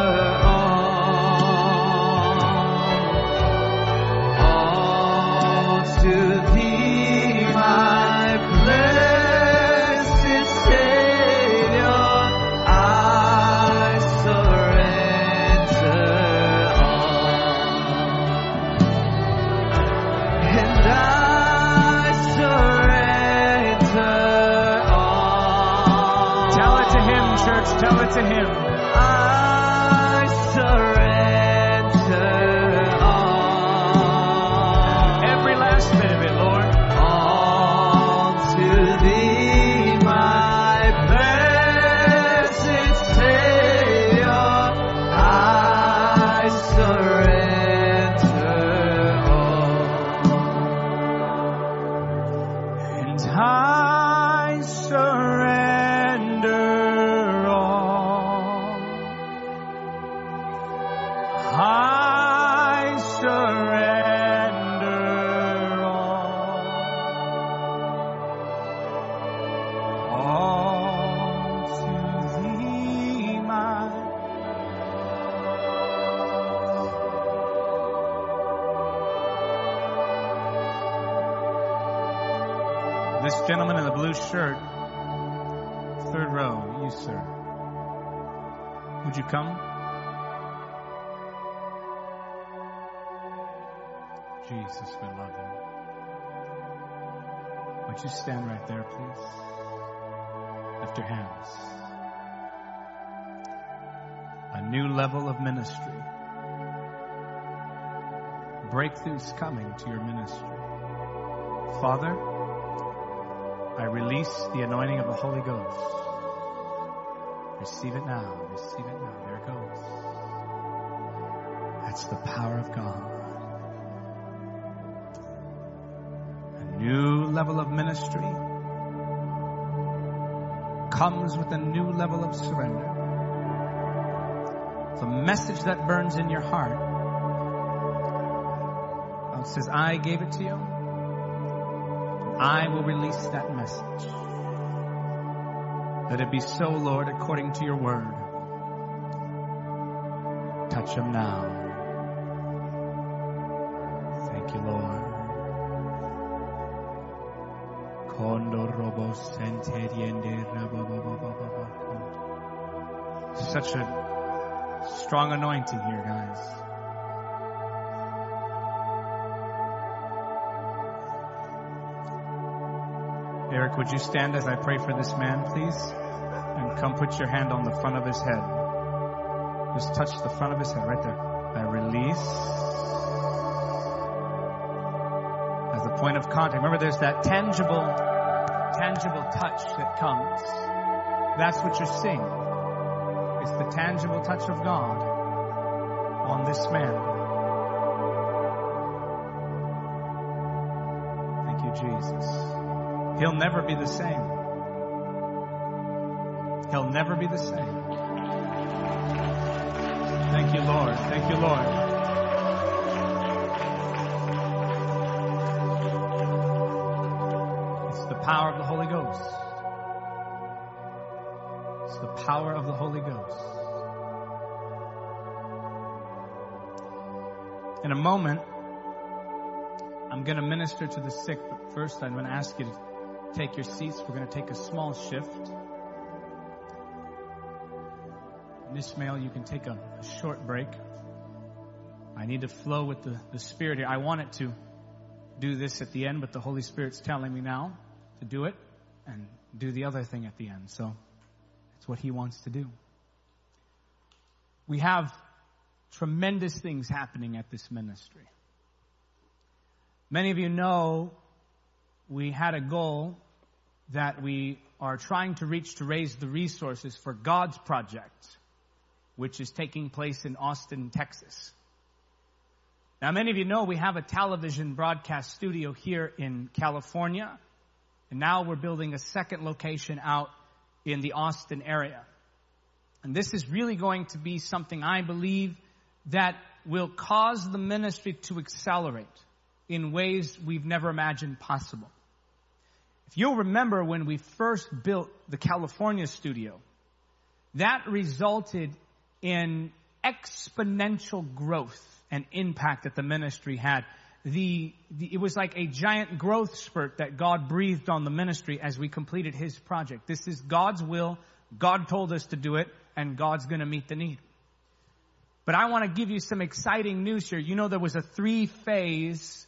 all. All to Thee, my blessed Savior, I surrender all. And I surrender all. Tell it to Him, church. Tell it to Him. I surrender all. Every last bit of it, Lord. All to Thee, my blessed Savior, I surrender all. And I surrender all. I surrender all. All to Thee, my. This gentleman in the blue shirt, third row, you sir. Would you come? Jesus, we love you. Would you stand right there, please? Lift your hands. A new level of ministry. Breakthroughs coming to your ministry. Father, I release the anointing of the Holy Ghost. Receive it now. Receive it now. There it goes. That's the power of God. A new level of ministry comes with a new level of surrender. It's a message that burns in your heart. God says, I gave it to you. I will release that message. Let it be so, Lord, according to your word. Touch him now. Thank you, Lord. Such a strong anointing here, guys. Eric, would you stand as I pray for this man, please? And come put your hand on the front of his head. Just touch the front of his head right there. I release. As a point of contact. Remember, there's that tangible, tangible touch that comes. That's what you're seeing. It's the tangible touch of God on this man. Thank you, Jesus. He'll never be the same. He'll never be the same. Thank you, Lord. Thank you, Lord. It's the power of the Holy Ghost. It's the power of the Holy Ghost. In a moment, I'm going to minister to the sick, but first I'm going to ask you to take your seats. We're going to take a small shift. And Ishmael, you can take a, a short break. I need to flow with the, the Spirit here. I wanted to do this at the end, but the Holy Spirit's telling me now to do it and do the other thing at the end. So it's what He wants to do. We have tremendous things happening at this ministry. Many of you know we had a goal that we are trying to reach to raise the resources for God's project, which is taking place in Austin, Texas. Now, many of you know we have a television broadcast studio here in California, and now we're building a second location out in the Austin area. And this is really going to be something I believe that will cause the ministry to accelerate in ways we've never imagined possible. If you'll remember when we first built the California studio, that resulted in exponential growth and impact that the ministry had. The, the it was like a giant growth spurt that God breathed on the ministry as we completed His project. This is God's will. God told us to do it, and God's going to meet the need. But I want to give you some exciting news here. You know, there was a three-phase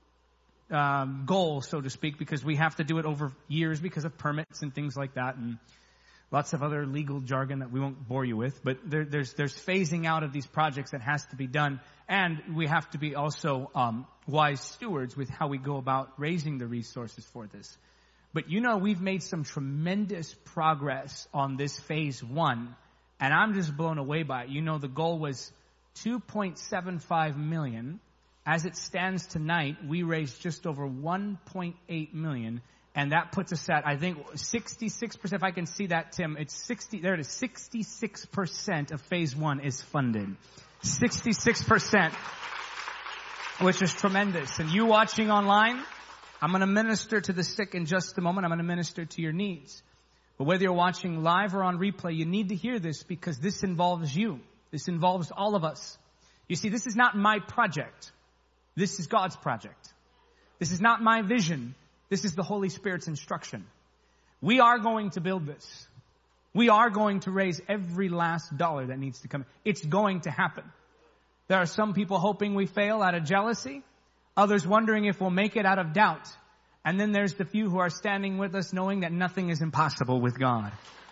um, goal, so to speak, because we have to do it over years because of permits and things like that, and lots of other legal jargon that we won't bore you with. But there, there's there's phasing out of these projects that has to be done, and we have to be also um, wise stewards with how we go about raising the resources for this. But you know, we've made some tremendous progress on this phase one. And I'm just blown away by it. You know, the goal was two point seven five million. As it stands tonight, we raised just over one point eight million. And that puts us at, I think, sixty-six percent. If I can see that, Tim, it's sixty, there it is, sixty-six percent of phase one is funded. sixty-six percent, which is tremendous. And you watching online, I'm going to minister to the sick in just a moment. I'm going to minister to your needs. But whether you're watching live or on replay, you need to hear this because this involves you. This involves all of us. You see, this is not my project. This is God's project. This is not my vision. This is the Holy Spirit's instruction. We are going to build this. We are going to raise every last dollar that needs to come. It's going to happen. There are some people hoping we fail out of jealousy. Others wondering if we'll make it out of doubt. And then there's the few who are standing with us knowing that nothing is impossible with God.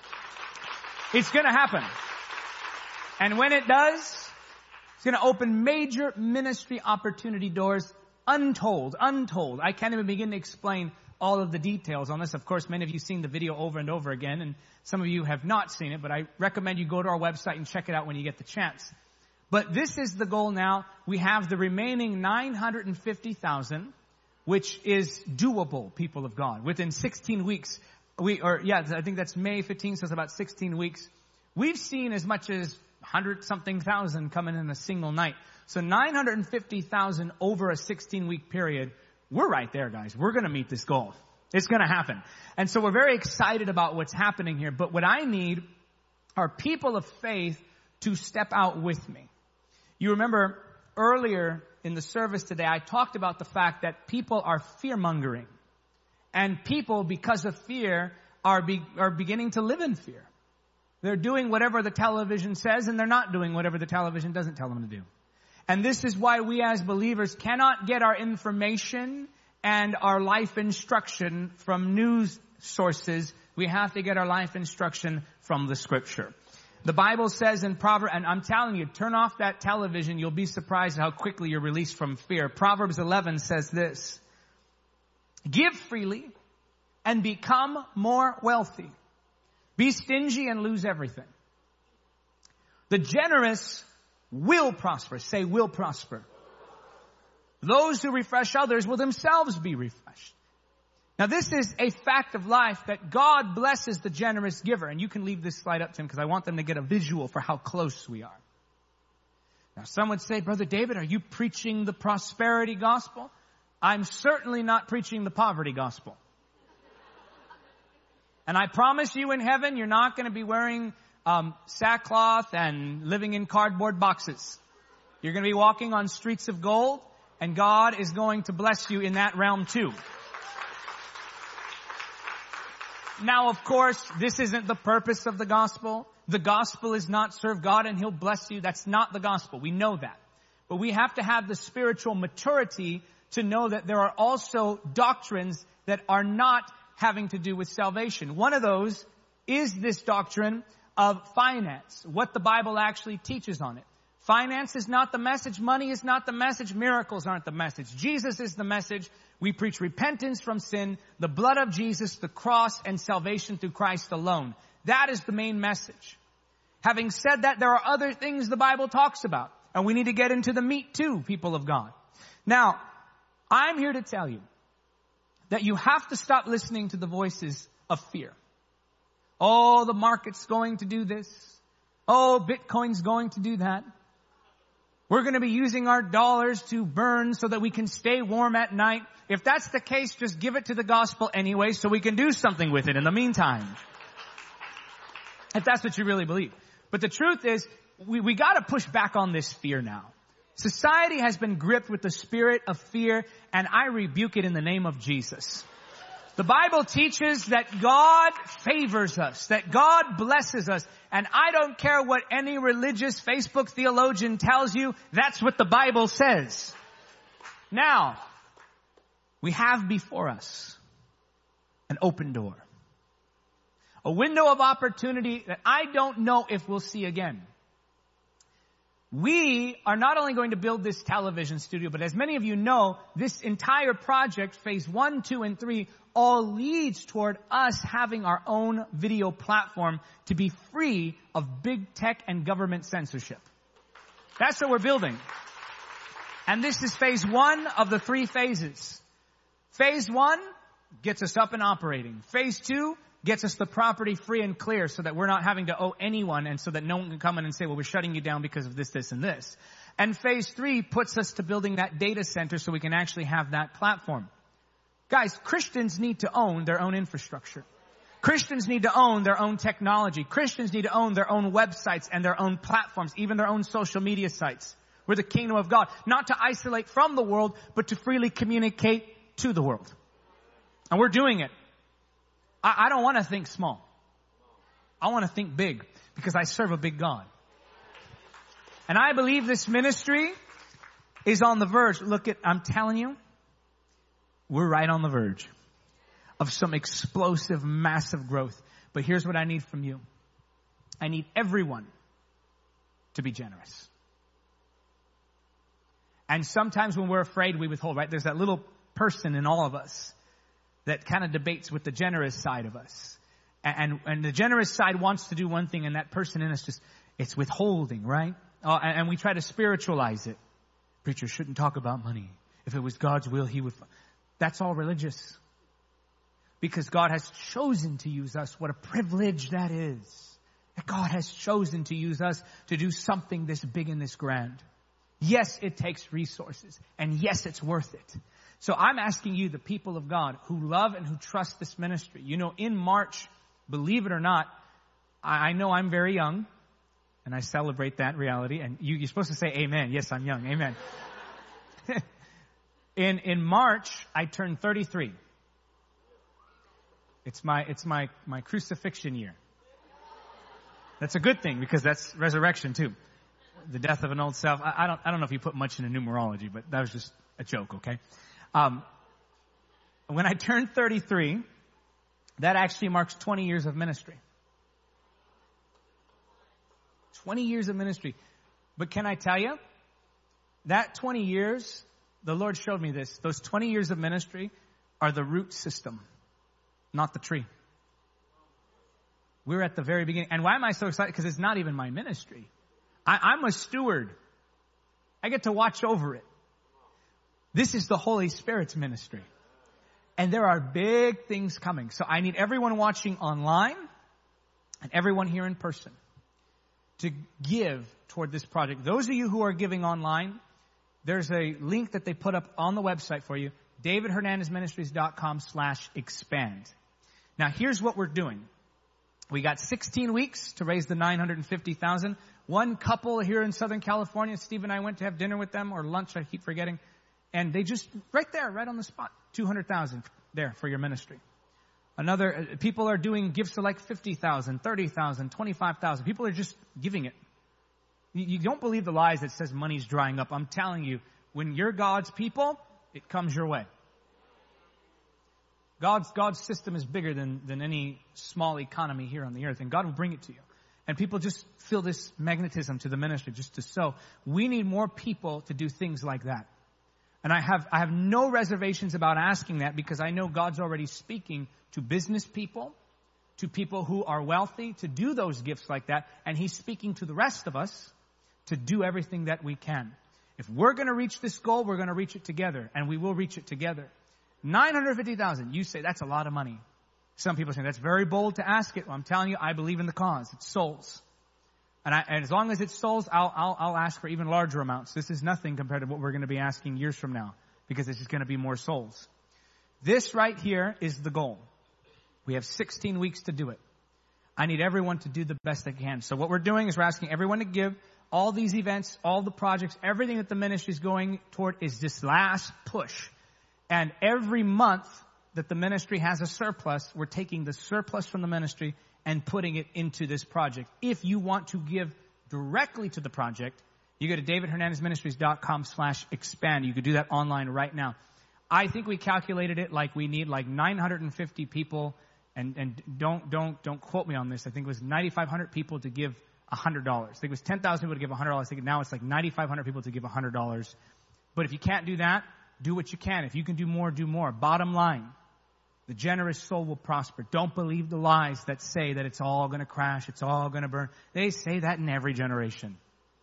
It's going to happen. And when it does, it's going to open major ministry opportunity doors, untold, untold. I can't even begin to explain all of the details on this. Of course, many of you have seen the video over and over again, and some of you have not seen it, but I recommend you go to our website and check it out when you get the chance. But this is the goal now. We have the remaining nine hundred fifty thousand, which is doable, people of God. Within sixteen weeks, we, or yeah, I think that's May fifteenth, so it's about sixteen weeks. We've seen as much as one hundred something thousand coming in a single night. So nine hundred fifty thousand over a sixteen week period. We're right there, guys. We're going to meet this goal. It's going to happen. And so we're very excited about what's happening here. But what I need are people of faith to step out with me. You remember earlier in the service today, I talked about the fact that people are fear-mongering. And people, because of fear, are be, are beginning to live in fear. They're doing whatever the television says, and they're not doing whatever the television doesn't tell them to do. And this is why we as believers cannot get our information and our life instruction from news sources. We have to get our life instruction from the Scripture. The Bible says in Proverbs, and I'm telling you, turn off that television. You'll be surprised how quickly you're released from fear. Proverbs eleven says this: give freely and become more wealthy. Be stingy and lose everything. The generous will prosper. Say, will prosper. Those who refresh others will themselves be refreshed. Now, this is a fact of life that God blesses the generous giver. And you can leave this slide up, Tim, because I want them to get a visual for how close we are. Now, some would say, Brother David, are you preaching the prosperity gospel? I'm certainly not preaching the poverty gospel. And I promise you in heaven, you're not going to be wearing um, sackcloth and living in cardboard boxes. You're going to be walking on streets of gold, and God is going to bless you in that realm too. Now, of course, this isn't the purpose of the gospel. The gospel is not serve God and He'll bless you. That's not the gospel. We know that. But we have to have the spiritual maturity to know that there are also doctrines that are not having to do with salvation. One of those is this doctrine of finance, what the Bible actually teaches on it. Finance is not the message. Money is not the message. Miracles aren't the message. Jesus is the message. We preach repentance from sin, the blood of Jesus, the cross, and salvation through Christ alone. That is the main message. Having said that, there are other things the Bible talks about, and we need to get into the meat too, people of God. Now, I'm here to tell you that you have to stop listening to the voices of fear. Oh, the market's going to do this. Oh, Bitcoin's going to do that. We're going to be using our dollars to burn so that we can stay warm at night. If that's the case, just give it to the gospel anyway so we can do something with it in the meantime. If that's what you really believe. But the truth is, we, we got to push back on this fear now. Society has been gripped with the spirit of fear, and I rebuke it in the name of Jesus. The Bible teaches that God favors us, that God blesses us, and I don't care what any religious Facebook theologian tells you, that's what the Bible says. Now, we have before us an open door. A window of opportunity that I don't know if we'll see again. We are not only going to build this television studio, but as many of you know, this entire project, phase one, two, and three, all leads toward us having our own video platform to be free of big tech and government censorship. That's what we're building. And this is phase one of the three phases. Phase one gets us up and operating. Phase two gets us the property free and clear so that we're not having to owe anyone and so that no one can come in and say, well, we're shutting you down because of this, this, and this. And phase three puts us to building that data center so we can actually have that platform. Guys, Christians need to own their own infrastructure. Christians need to own their own technology. Christians need to own their own websites and their own platforms, even their own social media sites. We're the kingdom of God, not to isolate from the world, but to freely communicate to the world. And we're doing it. I, I don't want to think small. I want to think big because I serve a big God. And I believe this ministry is on the verge. Look at, I'm telling you, we're right on the verge of some explosive, massive growth. But here's what I need from you. I need everyone to be generous. And sometimes when we're afraid, we withhold, right? There's that little person in all of us that kind of debates with the generous side of us. And, and the generous side wants to do one thing, and that person in us just, it's withholding, right? Uh, and, and we try to spiritualize it. Preacher shouldn't talk about money. If it was God's will, He would. That's all religious. Because God has chosen to use us. What a privilege that is. That God has chosen to use us to do something this big and this grand. Yes, it takes resources. And yes, it's worth it. So I'm asking you, the people of God, who love and who trust this ministry. You know, in March, believe it or not, I know I'm very young. And I celebrate that reality. And you, you're supposed to say amen. Yes, I'm young. Amen. In in March, I turned thirty-three. It's my it's my my crucifixion year. That's a good thing because that's resurrection too. The death of an old self. I, I don't I don't know if you put much into numerology, but that was just a joke, okay? Um, when I turned thirty-three, that actually marks twenty years of ministry. twenty years of ministry. But can I tell you, that twenty years, the Lord showed me this. Those twenty years of ministry are the root system, not the tree. We're at the very beginning. And why am I so excited? Because it's not even my ministry. I, I'm a steward. I get to watch over it. This is the Holy Spirit's ministry. And there are big things coming. So I need everyone watching online and everyone here in person to give toward this project. Those of you who are giving online, there's a link that they put up on the website for you, david hernandez ministries dot com slash expand. Now here's what we're doing. We got sixteen weeks to raise the nine hundred fifty thousand dollars. One couple here in Southern California, Steve and I went to have dinner with them, or lunch, I keep forgetting. And they just, right there, right on the spot, two hundred thousand dollars there for your ministry. Another, people are doing gifts of like fifty thousand dollars, thirty thousand dollars, twenty-five thousand dollars. People are just giving it. You, you don't believe the lies that says money's drying up. I'm telling you, when you're God's people, it comes your way. God's, God's system is bigger than, than any small economy here on the earth, and God will bring it to you. And people just feel this magnetism to the ministry, just to sow. We need more people to do things like that. And I have, I have no reservations about asking that, because I know God's already speaking to business people, to people who are wealthy, to do those gifts like that. And He's speaking to the rest of us to do everything that we can. If we're going to reach this goal, we're going to reach it together, and we will reach it together. nine hundred fifty thousand dollars. You say that's a lot of money. Some people say that's very bold to ask it. Well, I'm telling you, I believe in the cause. It's souls. And, I, and as long as it's souls, I'll, I'll, I'll ask for even larger amounts. This is nothing compared to what we're going to be asking years from now, because this is going to be more souls. This right here is the goal. We have sixteen weeks to do it. I need everyone to do the best they can. So what we're doing is we're asking everyone to give. All these events, all the projects, everything that the ministry is going toward is this last push. And every month that the ministry has a surplus, we're taking the surplus from the ministry and putting it into this project. If you want to give directly to the project, you go to david hernandez ministries dot com slash expand. You could do that online right now. I think we calculated it like we need like nine hundred fifty people, and, and don't, don't, don't quote me on this. I think it was ninety-five hundred people to give one hundred dollars. I think it was ten thousand people to give one hundred dollars. I think now it's like ninety-five hundred people to give one hundred dollars. But if you can't do that, do what you can. If you can do more, do more. Bottom line, the generous soul will prosper. Don't believe the lies that say that it's all going to crash, it's all going to burn. They say that in every generation.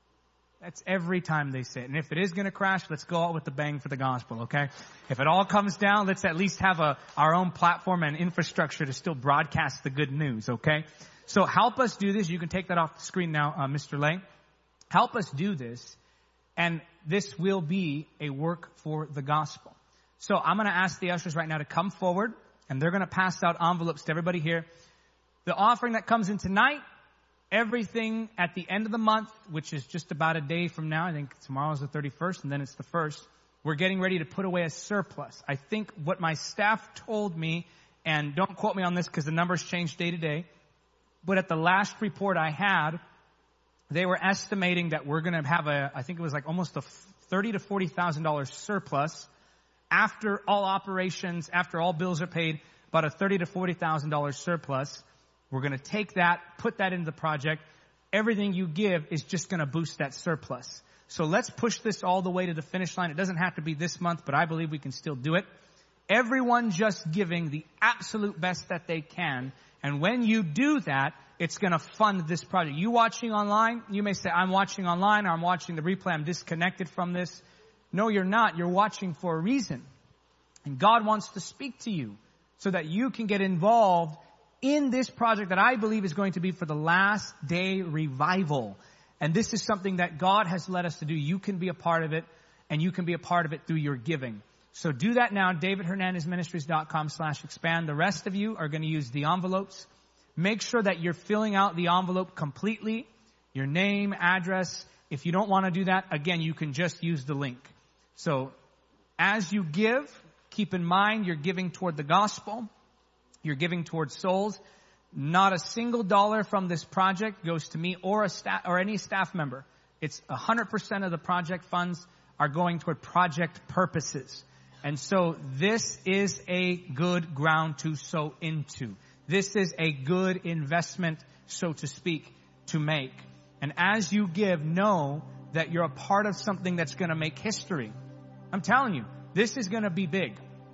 That's every time they say it. And if it is going to crash, let's go out with the bang for the gospel, okay? If it all comes down, let's at least have a, our own platform and infrastructure to still broadcast the good news, okay? So help us do this. You can take that off the screen now, uh, Mister Lay. Help us do this, and this will be a work for the gospel. So I'm going to ask the ushers right now to come forward, and they're going to pass out envelopes to everybody here. The offering that comes in tonight, everything at the end of the month, which is just about a day from now, I think tomorrow is the thirty-first, and then it's the first, we're getting ready to put away a surplus. I think what my staff told me, and don't quote me on this because the numbers change day to day, but at the last report I had, they were estimating that we're going to have a, I think it was like almost a thirty to forty thousand dollars surplus after all operations, after all bills are paid, about a thirty to forty thousand dollars surplus. We're going to take that, put that into the project. Everything you give is just going to boost that surplus. So let's push this all the way to the finish line. It doesn't have to be this month, but I believe we can still do it. Everyone just giving the absolute best that they can. And when you do that, it's going to fund this project. You watching online, you may say, I'm watching online, or I'm watching the replay, I'm disconnected from this. No, you're not. You're watching for a reason. And God wants to speak to you so that you can get involved in this project that I believe is going to be for the last day revival. And this is something that God has led us to do. You can be a part of it, and you can be a part of it through your giving. So do that now, david hernandez ministries dot com slash expand. The rest of you are going to use the envelopes. Make sure that you're filling out the envelope completely, your name, address. If you don't want to do that, again, you can just use the link. So as you give, keep in mind you're giving toward the gospel. You're giving towards souls. Not a single dollar from this project goes to me or a staff or any staff member. It's one hundred percent of the project funds are going toward project purposes. And so this is a good ground to sow into. This is a good investment, so to speak, to make. And as you give, know that you're a part of something that's going to make history. I'm telling you, this is going to be big.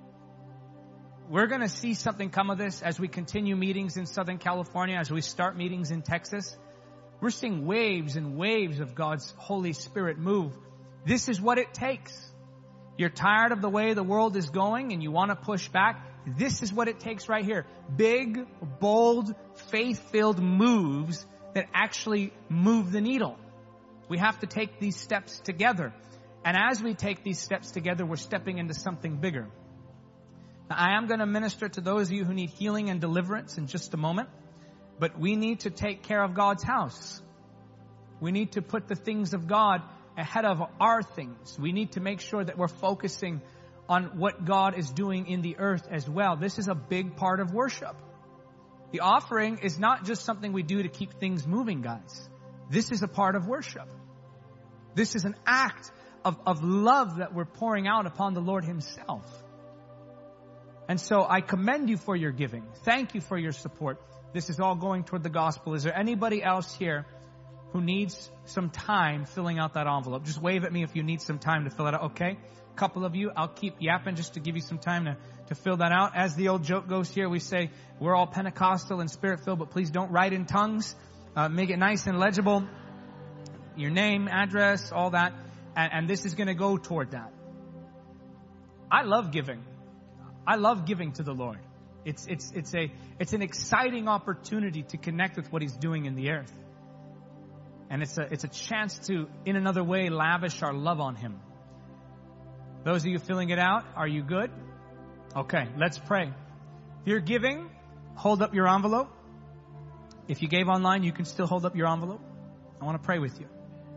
We're going to see something come of this as we continue meetings in Southern California, as we start meetings in Texas. We're seeing waves and waves of God's Holy Spirit move. This is what it takes. You're tired of the way the world is going and you want to push back. This is what it takes right here. Big, bold, faith-filled moves that actually move the needle. We have to take these steps together. And as we take these steps together, we're stepping into something bigger. Now, I am going to minister to those of you who need healing and deliverance in just a moment. But we need to take care of God's house. We need to put the things of God ahead of our things. We need to make sure that we're focusing on what God is doing in the earth as well. This is a big part of worship. The offering is not just something we do to keep things moving, guys. This is a part of worship. This is an act of, of love that we're pouring out upon the Lord Himself. And so I commend you for your giving. Thank you for your support. This is all going toward the gospel. Is there anybody else here who needs some time filling out that envelope? Just wave at me if you need some time to fill it out. Okay? A couple of you, I'll keep yapping just to give you some time to, to fill that out. As the old joke goes here, we say, we're all Pentecostal and Spirit-filled, but please don't write in tongues. Uh, make it nice and legible. Your name, address, all that. And, and this is going to go toward that. I love giving. I love giving to the Lord. It's, it's, it's a, it's an exciting opportunity to connect with what He's doing in the earth. And it's a, it's a chance to, in another way, lavish our love on Him. Those of you filling it out, are you good? Okay, let's pray. If you're giving, hold up your envelope. If you gave online, you can still hold up your envelope. I want to pray with you.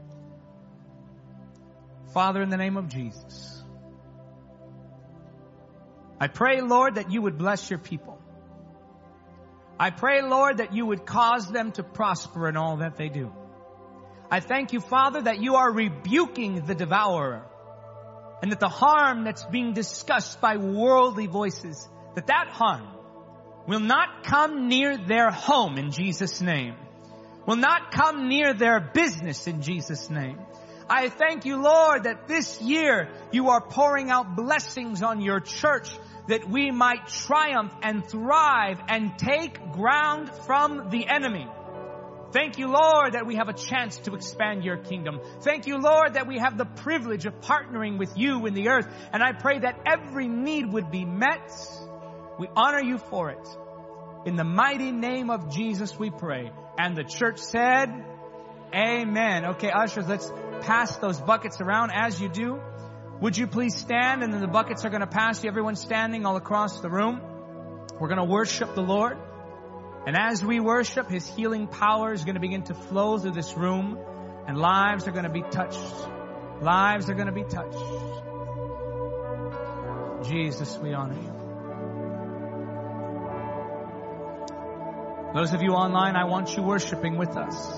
Father, in the name of Jesus, I pray, Lord, that you would bless your people. I pray, Lord, that you would cause them to prosper in all that they do. I thank you, Father, that you are rebuking the devourer, and that the harm that's being discussed by worldly voices, that that harm will not come near their home in Jesus' name, will not come near their business in Jesus' name. I thank you, Lord, that this year you are pouring out blessings on your church, that we might triumph and thrive and take ground from the enemy. Thank you, Lord, that we have a chance to expand your kingdom. Thank you, Lord, that we have the privilege of partnering with you in the earth. And I pray that every need would be met. We honor you for it. In the mighty name of Jesus we pray. And the church said, amen. Okay, ushers, let's pass those buckets around. As you do, would you please stand, and then the buckets are going to pass you. Everyone standing all across the room. We're going to worship the Lord. And as we worship, His healing power is going to begin to flow through this room, and lives are going to be touched. Lives are going to be touched. Jesus, we honor you. Those of you online, I want you worshiping with us.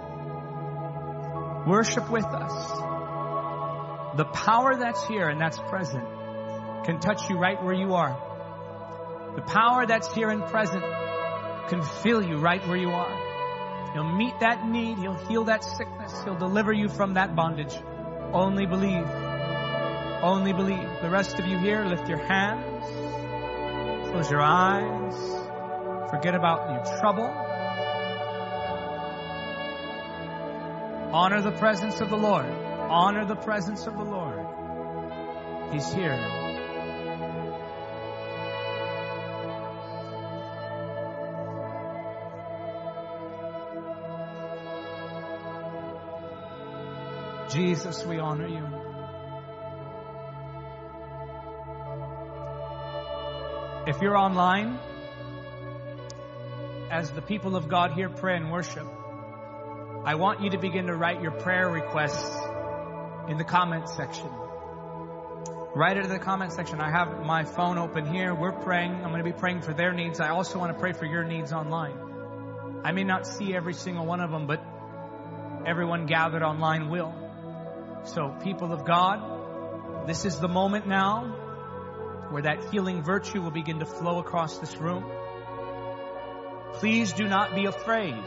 Worship with us. The power that's here and that's present can touch you right where you are. The power that's here and present can fill you right where you are. He'll meet that need. He'll heal that sickness. He'll deliver you from that bondage. Only believe. Only believe. The rest of you here, lift your hands. Close your eyes. Forget about your trouble. Honor the presence of the Lord. Honor the presence of the Lord. He's here. Jesus, we honor you. If you're online, as the people of God here pray and worship, I want you to begin to write your prayer requests in the comment section. Write it in the comment section. I have my phone open here. We're praying. I'm going to be praying for their needs. I also want to pray for your needs online. I may not see every single one of them, but everyone gathered online will. So, people of God, this is the moment now where that healing virtue will begin to flow across this room. Please do not be afraid.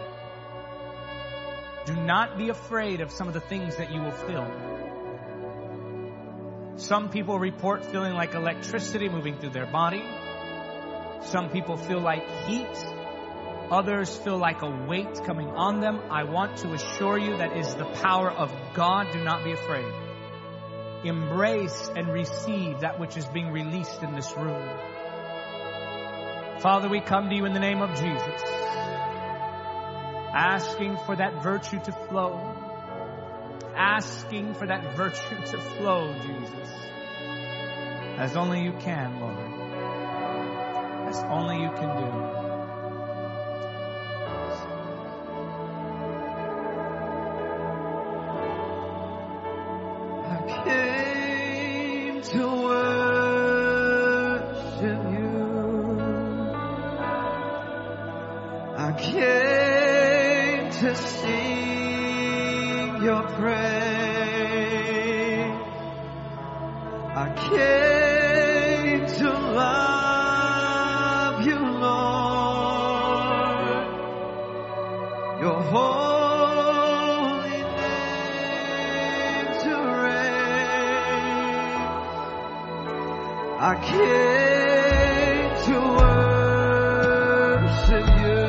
Do not be afraid of some of the things that you will feel. Some people report feeling like electricity moving through their body. Some people feel like heat. others feel like a weight coming on them, I want to assure you that is the power of God. Do not be afraid. Embrace and receive that which is being released in this room. Father, we come to you in the name of Jesus, asking for that virtue to flow. Asking for that virtue to flow, Jesus. As only you can, Lord. As only you can do. I came to worship you. I came to sing your praise. I came to love you, Lord. Your holy name to reign. I came to worship you.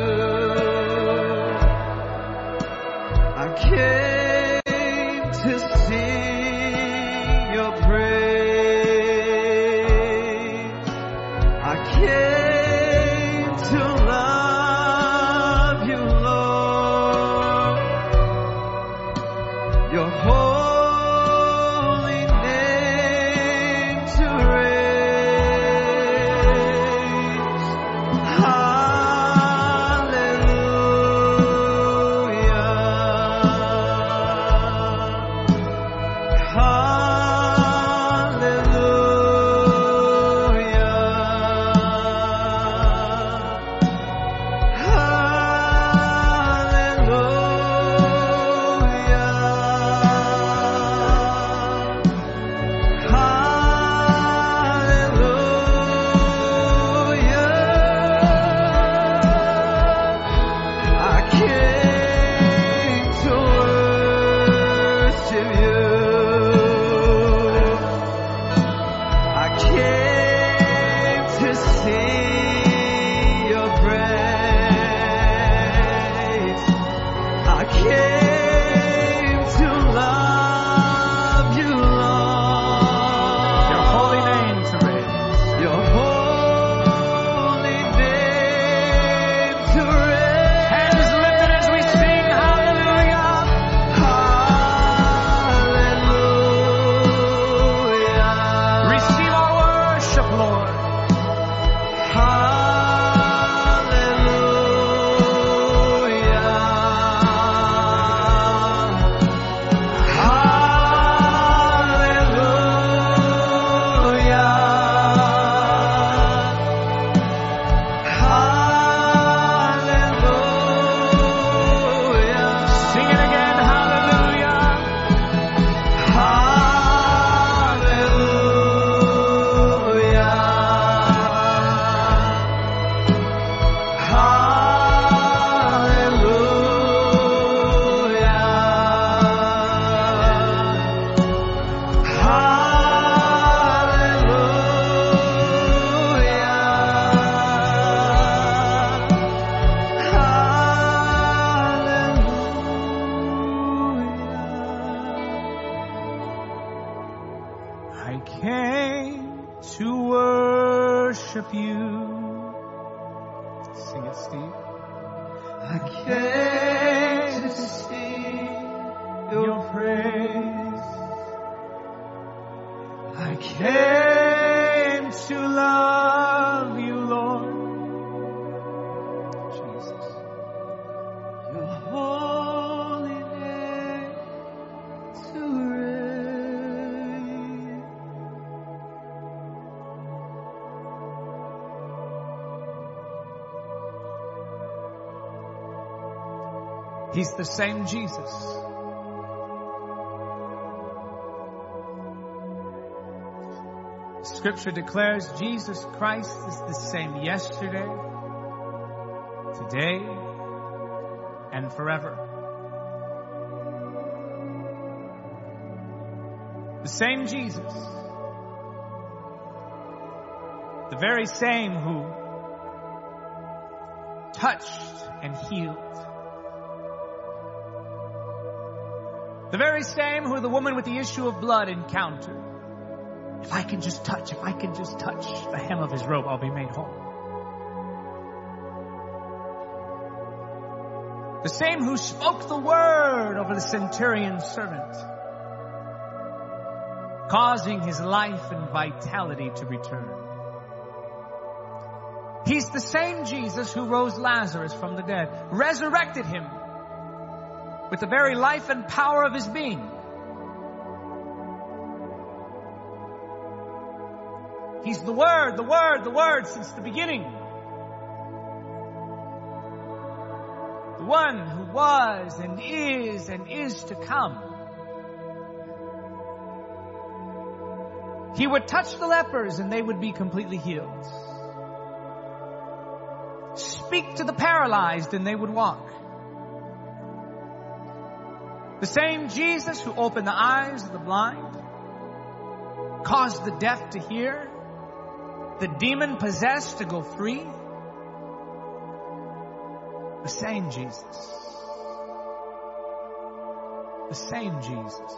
I came to sing your praise. I came to love you, Lord. Your holy name to raise. worship you. Sing it, Steve. I came to sing your praise. I came to love you, Lord. Jesus. Your holy name to reign. He's the same Jesus. Scripture declares Jesus Christ is the same yesterday, today, and forever. The same Jesus, the very same who touched and healed. The very same who the woman with the issue of blood encountered. If I can just touch, if I can just touch the hem of his robe, I'll be made whole. The same who spoke the word over the centurion's servant, causing his life and vitality to return. He's the same Jesus who rose Lazarus from the dead, resurrected him with the very life and power of his being. He's the Word, the Word, the Word since the beginning. The one who was and is and is to come. He would touch the lepers and they would be completely healed. Speak to the paralyzed and they would walk. The same Jesus who opened the eyes of the blind, caused the deaf to hear, the demon-possessed to go free. The same Jesus. The same Jesus.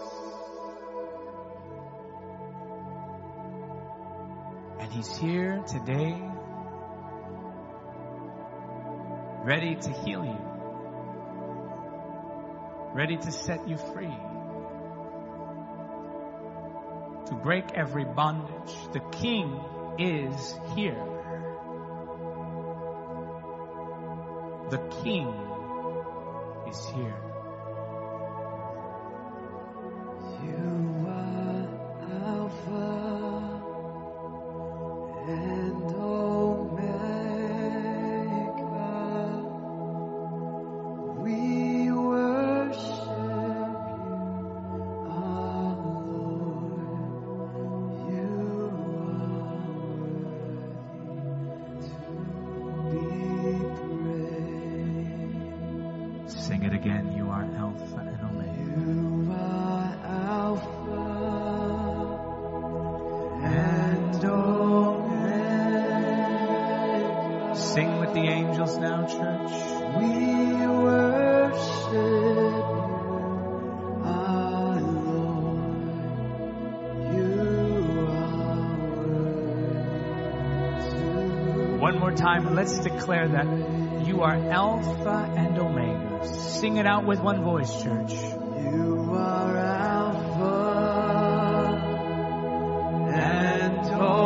And He's here today, ready to heal you, ready to set you free, to break every bondage. The King is here. The King is here. You are Alpha and Omega. We worship you, our Lord. You are worthy to be praised. Sing it again. You are Alpha and Omega. You are Alpha and Omega. Sing with the angels now, church. We worship you, our Lord. You are worthy. One more time, and let's declare that you are Alpha and Omega. Sing it out with one voice, church. You are Alpha and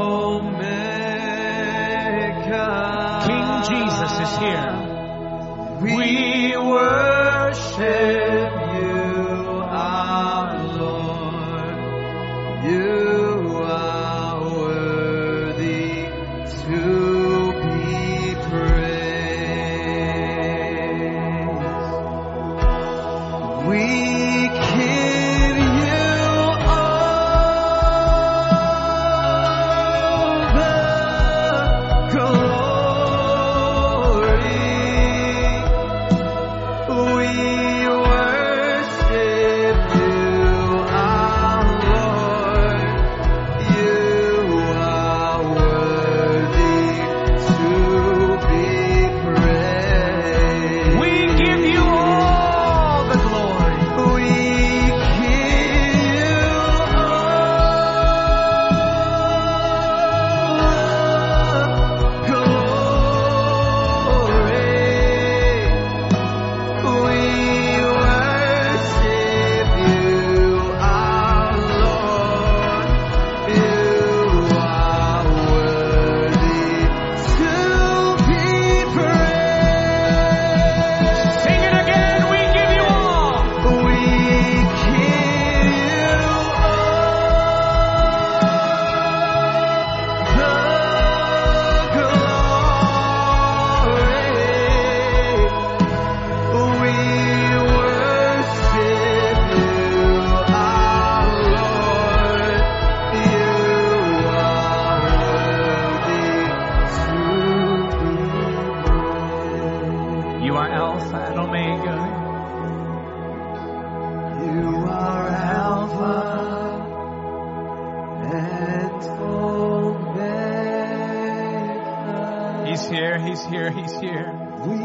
Omega. King Jesus is here. We worship you, our Lord. You are worthy to be praised. We give you all the glory. We worship you, our Lord. You are worthy to be praised. We give you all the glory. We give you all glory. We worship you, our Lord. You are worthy to be praised. Sing it again. We give you all. We give you all the glory. We worship you, our Lord. You are worthy to be praised. You are Alpha and Omega. You are Alpha and Omega. He's here. He's here. He's here. We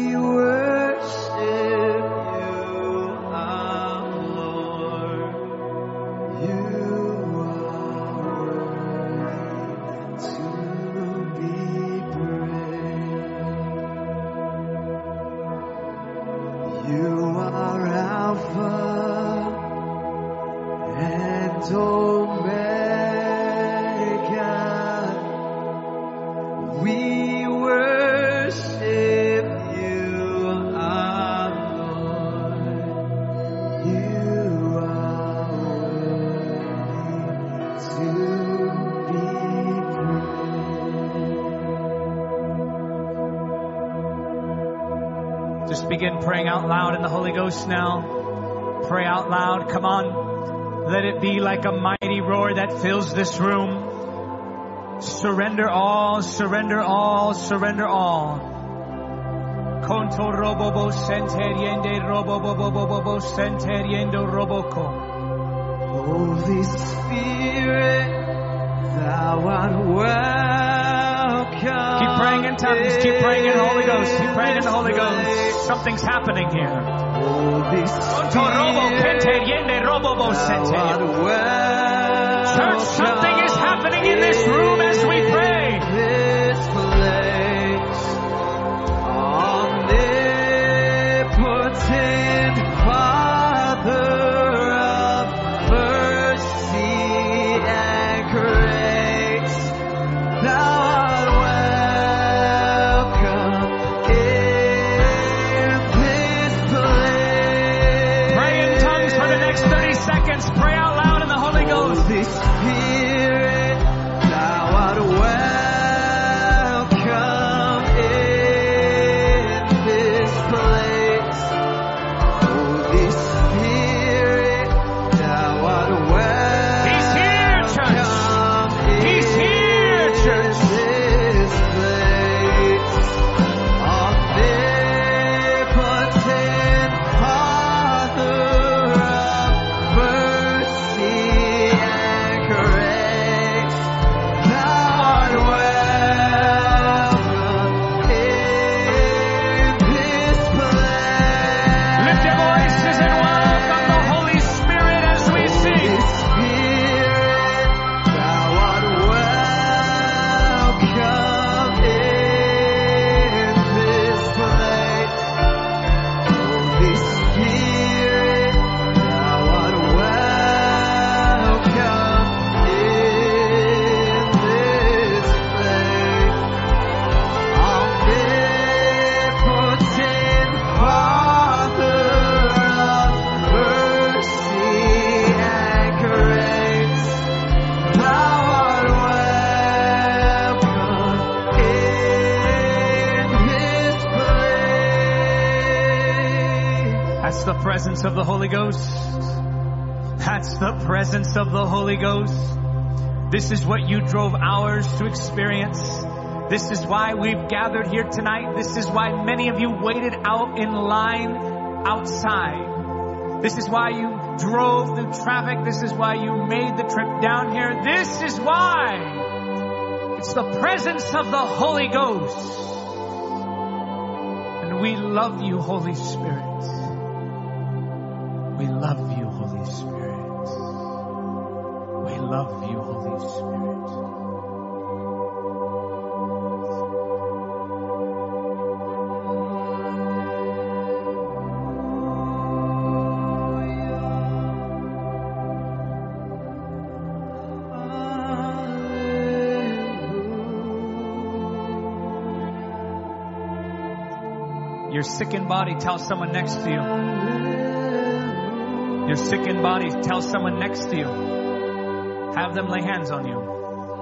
worship you, our Lord. You are worthy to be praised. You are Alpha and Omega. We worship you, our Lord. You are worthy to be praised. Just begin praying out loud in the Holy Ghost now. Pray out loud. Come on. Let it be like a mighty roar that fills this room. Surrender all, surrender all, surrender all. Conto robobo senteriende robobobobobo senteriendo roboco. Holy Spirit, thou art welcome. Keep praying in tongues. Keep praying in the Holy Ghost. Keep praying in the Holy Ghost. Something's happening here. Holy Conto robo kenteriende robobo senteriende. Church, something is happening in this room as we pray. This place, omnipotent Father of mercy and grace, thou art welcome in this place. Pray in tongues for the next thirty seconds. Pray out loud in the Holy Ghost. Holy Spirit, thou art welcome in this place. Holy Spirit, thou art welcome. He's here, church. He's here, church. In this place, omnipotent Father of mercy and grace, thou art welcome in this place. Lift your voices and welcome the Holy Spirit as we sing. Holy Spirit, thou art welcome in this place. Holy Spirit, thou art welcome in this place. Omnipotent Father of mercy and grace, thou art welcome in this place. That's the presence of the Holy Ghost. That's the presence of the Holy Ghost. This is what you drove hours to experience. This is why we've gathered here tonight. This is why many of you waited out in line outside. This is why you drove through traffic. This is why you made the trip down here. This is why. It's the presence of the Holy Ghost. And we love you, Holy Spirit. We love you, Holy Spirit. We love you, Holy Spirit. Your sickened body, tell someone next to you. Your sickened body, tell someone next to you. Have them lay hands on you.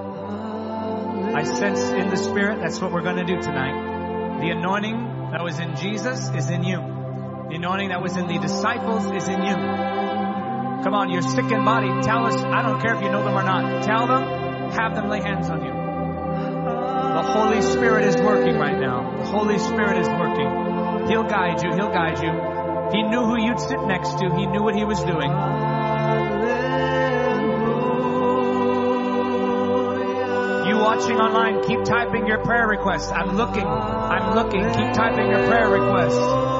I sense in the Spirit, that's what we're going to do tonight. The anointing that was in Jesus is in you. The anointing that was in the disciples is in you. Come on, your sickened body, tell us, I don't care if you know them or not. Tell them, have them lay hands on you. The Holy Spirit is working right now. The Holy Spirit is working. He'll guide you. He'll guide you. He knew who you'd sit next to. He knew what he was doing. You watching online, keep typing your prayer requests. I'm looking. I'm looking. Keep typing your prayer requests.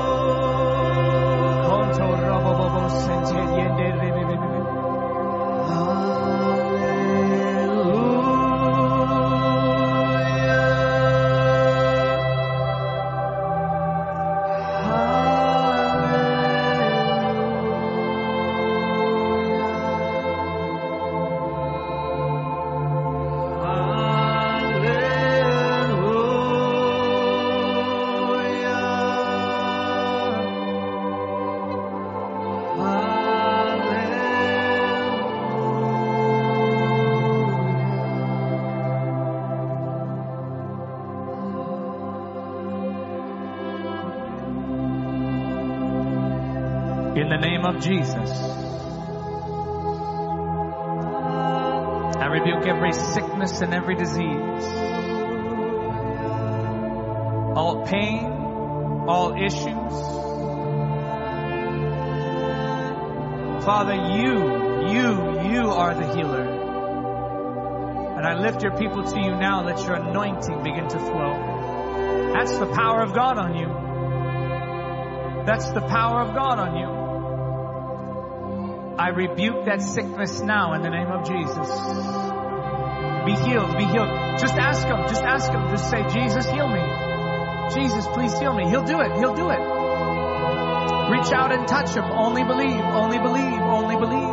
In the name of Jesus, I rebuke every sickness and every disease, all pain, all issues. Father, you, you, you are the healer. And I lift your people to you now. Let your anointing begin to flow. That's the power of God on you. That's the power of God on you. I rebuke that sickness now in the name of Jesus. Be healed, be healed. Just ask Him, just ask Him. Just say, Jesus, heal me. Jesus, please heal me. He'll do it, He'll do it. Reach out and touch Him. Only believe, only believe, only believe.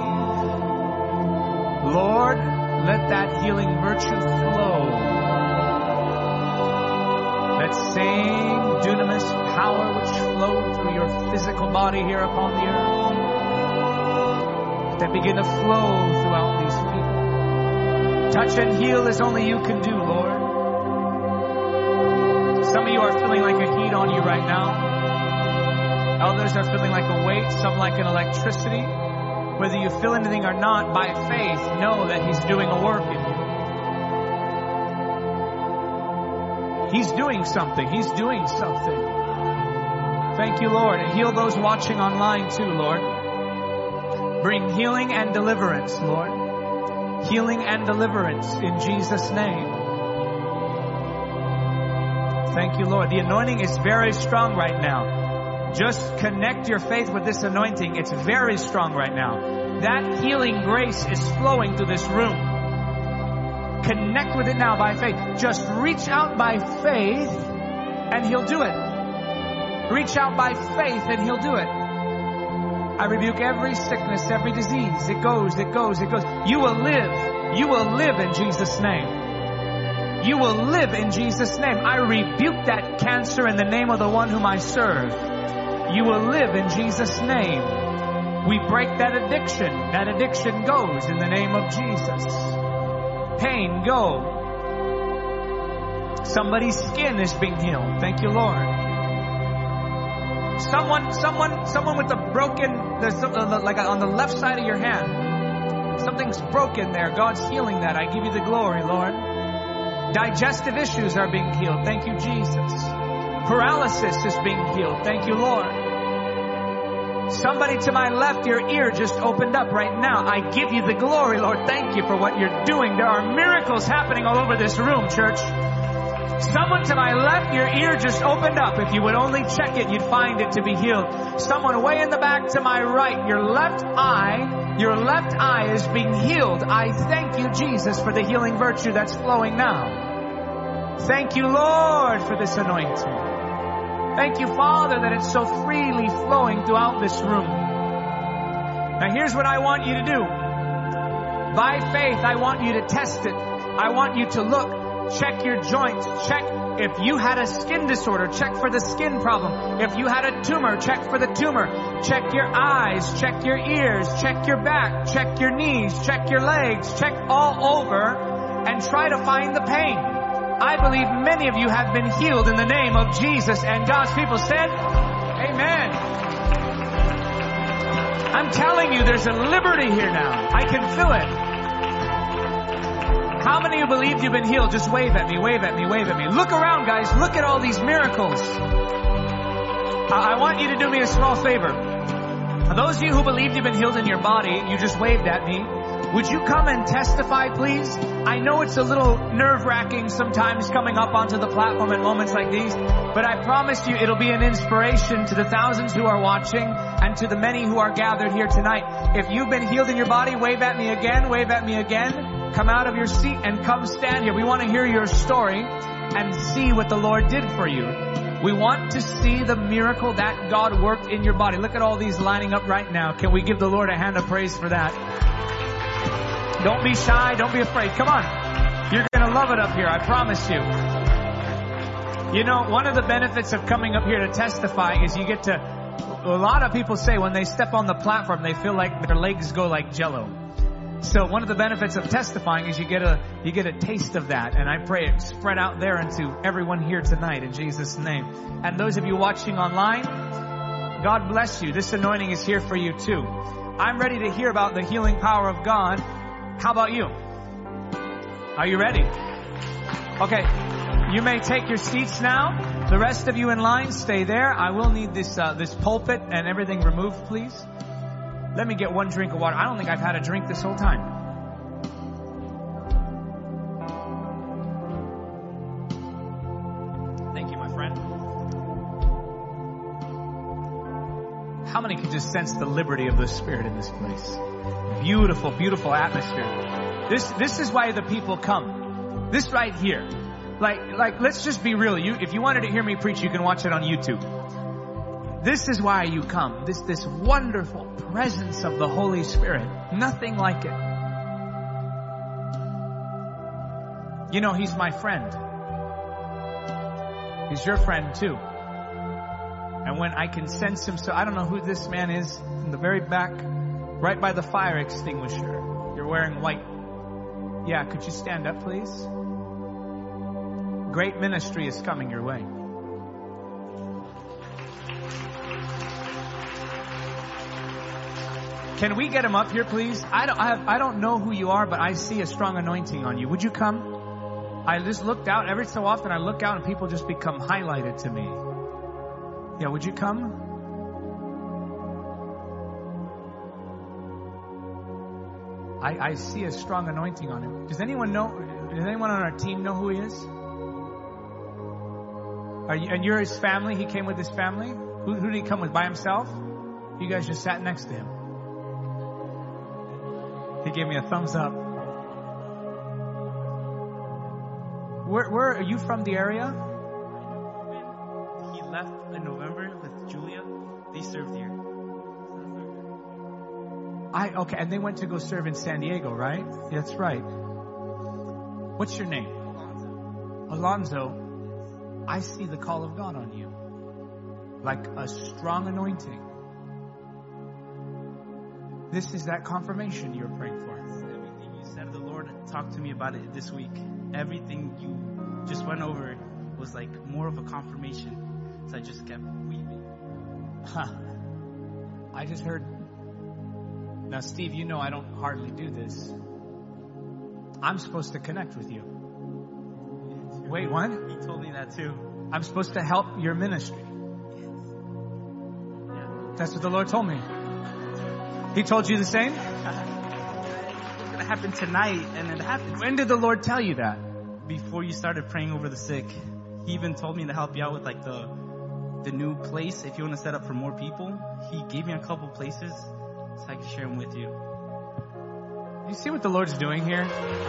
Lord, let that healing virtue flow. That same dunamis power which flowed through your physical body here upon the earth, that begin to flow throughout these people. Touch and heal as only you can do, Lord. Some of you are feeling like a heat on you right now. Others are feeling like a weight, some like an electricity. Whether you feel anything or not, by faith, know that He's doing a work in you. He's doing something. He's doing something. Thank you, Lord. And heal those watching online too, Lord. Bring healing and deliverance, Lord. Healing and deliverance in Jesus' name. Thank you, Lord. The anointing is very strong right now. Just connect your faith with this anointing. It's very strong right now. That healing grace is flowing through this room. Connect with it now by faith. Just reach out by faith and He'll do it. Reach out by faith and He'll do it. I rebuke every sickness, every disease. It goes, it goes, it goes. You will live. You will live in Jesus' name. You will live in Jesus' name. I rebuke that cancer in the name of the one whom I serve. You will live in Jesus' name. We break that addiction. That addiction goes in the name of Jesus. Pain, go. Somebody's skin is being healed. Thank you, Lord. Someone, someone, someone with a broken, there's some, uh, like on the left side of your hand. Something's broken there. God's healing that. I give you the glory, Lord. Digestive issues are being healed. Thank you, Jesus. Paralysis is being healed. Thank you, Lord. Somebody to my left, your ear just opened up right now. I give you the glory, Lord. Thank you for what you're doing. There are miracles happening all over this room, church. Someone to my left, your ear just opened up. If you would only check it, you'd find it to be healed. Someone way in the back to my right, your left eye, your left eye is being healed. I thank you, Jesus, for the healing virtue that's flowing now. Thank you, Lord, for this anointing. Thank you, Father, that it's so freely flowing throughout this room. Now here's what I want you to do. By faith, I want you to test it. I want you to look. Check your joints. Check if you had a skin disorder. Check for the skin problem. If you had a tumor, check for the tumor. Check your eyes. Check your ears. Check your back. Check your knees. Check your legs. Check all over and try to find the pain. I believe many of you have been healed in the name of Jesus, and God's people said, Amen. I'm telling you, there's a liberty here now. I can feel it. How many of you believe you've been healed? Just wave at me, wave at me, wave at me. Look around, guys. Look at all these miracles. I want you to do me a small favor. Those of you who believed you've been healed in your body, you just waved at me. Would you come and testify, please? I know it's a little nerve-wracking sometimes coming up onto the platform at moments like these, but I promise you it'll be an inspiration to the thousands who are watching and to the many who are gathered here tonight. If you've been healed in your body, wave at me again, wave at me again. Come out of your seat and come stand here. We want to hear your story and see what the Lord did for you. We want to see the miracle that God worked in your body. Look at all these lining up right now. Can we give the Lord a hand of praise for that? Don't be shy. Don't be afraid. Come on. You're going to love it up here. I promise you. You know, one of the benefits of coming up here to testify is you get to, a lot of people say when they step on the platform, they feel like their legs go like jello. So one of the benefits of testifying is you get a, you get a taste of that. And I pray it spread out there into everyone here tonight in Jesus' name. And those of you watching online, God bless you. This anointing is here for you too. I'm ready to hear about the healing power of God. How about you? Are you ready? Okay. You may take your seats now. The rest of you in line, stay there. I will need this, uh, this pulpit and everything removed, please. Let me get one drink of water. I don't think I've had a drink this whole time. Thank you, my friend. How many can just sense the liberty of the Spirit in this place? Beautiful, beautiful atmosphere. This, this is why the people come. This right here. Like, like, let's just be real. You, if you wanted to hear me preach, you can watch it on YouTube. This is why you come. This, this wonderful presence of the Holy Spirit. Nothing like it. You know, He's my friend. He's your friend too. And when I can sense Him, so I don't know who this man is in the very back, right by the fire extinguisher. You're wearing white. Yeah, could you stand up, please? Great ministry is coming your way. Can we get him up here, please? I don't, I, have, I don't know who you are, but I see a strong anointing on you. Would you come? I just looked out. Every so often I look out and people just become highlighted to me. Yeah, would you come? I, I see a strong anointing on him. Does anyone know, does anyone on our team know who he is? Are you, and you're his family? He came with his family? Who, who did he come with? By himself? You guys just sat next to him. He gave me a thumbs up. Where, where are you from, the area? He left in November with Julia. They served here. I, okay, and they went to go serve in San Diego, right? That's right. What's your name? Alonzo. Alonzo. I see the call of God on you. Like a strong anointing. This is that confirmation you were praying for. Everything you said, the Lord talked to me about it this week. Everything you just went over was like more of a confirmation. So I just kept weeping. Huh. I just heard. Now, Steve, you know I don't hardly do this. I'm supposed to connect with you. Wait, what? He told me that too. I'm supposed to help your ministry. Yeah. That's what the Lord told me. He told you the same? It's going to happen tonight, and it happened. When did the Lord tell you that? Before you started praying over the sick. He even told me to help you out with like the the new place. If you want to set up for more people, He gave me a couple places so I can share them with you. You see what the Lord's doing here?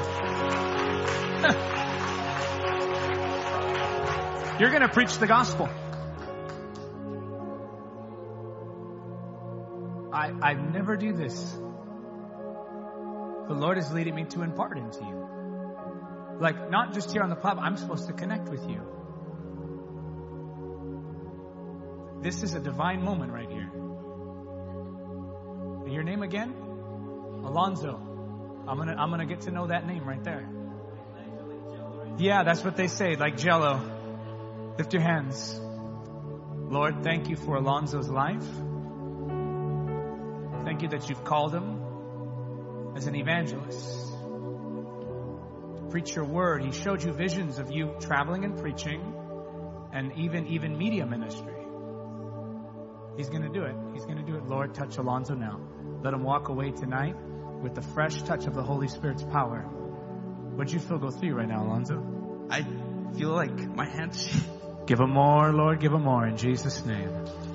You're going to preach the gospel. I, I never do this. The Lord is leading me to impart into you. Like, not just here on the platform. I'm supposed to connect with you. This is a divine moment right here. And your name again? Alonzo. I'm gonna, I'm gonna get to know that name right there. Yeah, that's what they say, like Jello. Lift your hands. Lord, thank you for Alonzo's life. Thank you that you've called him as an evangelist. Preach your word. He showed you visions of you traveling and preaching and even, even media ministry. He's going to do it. He's going to do it. Lord, touch Alonzo now. Let him walk away tonight with the fresh touch of the Holy Spirit's power. What'd you feel go through you right now, Alonzo? I feel like my hands. Give him more, Lord, give him more in Jesus' name.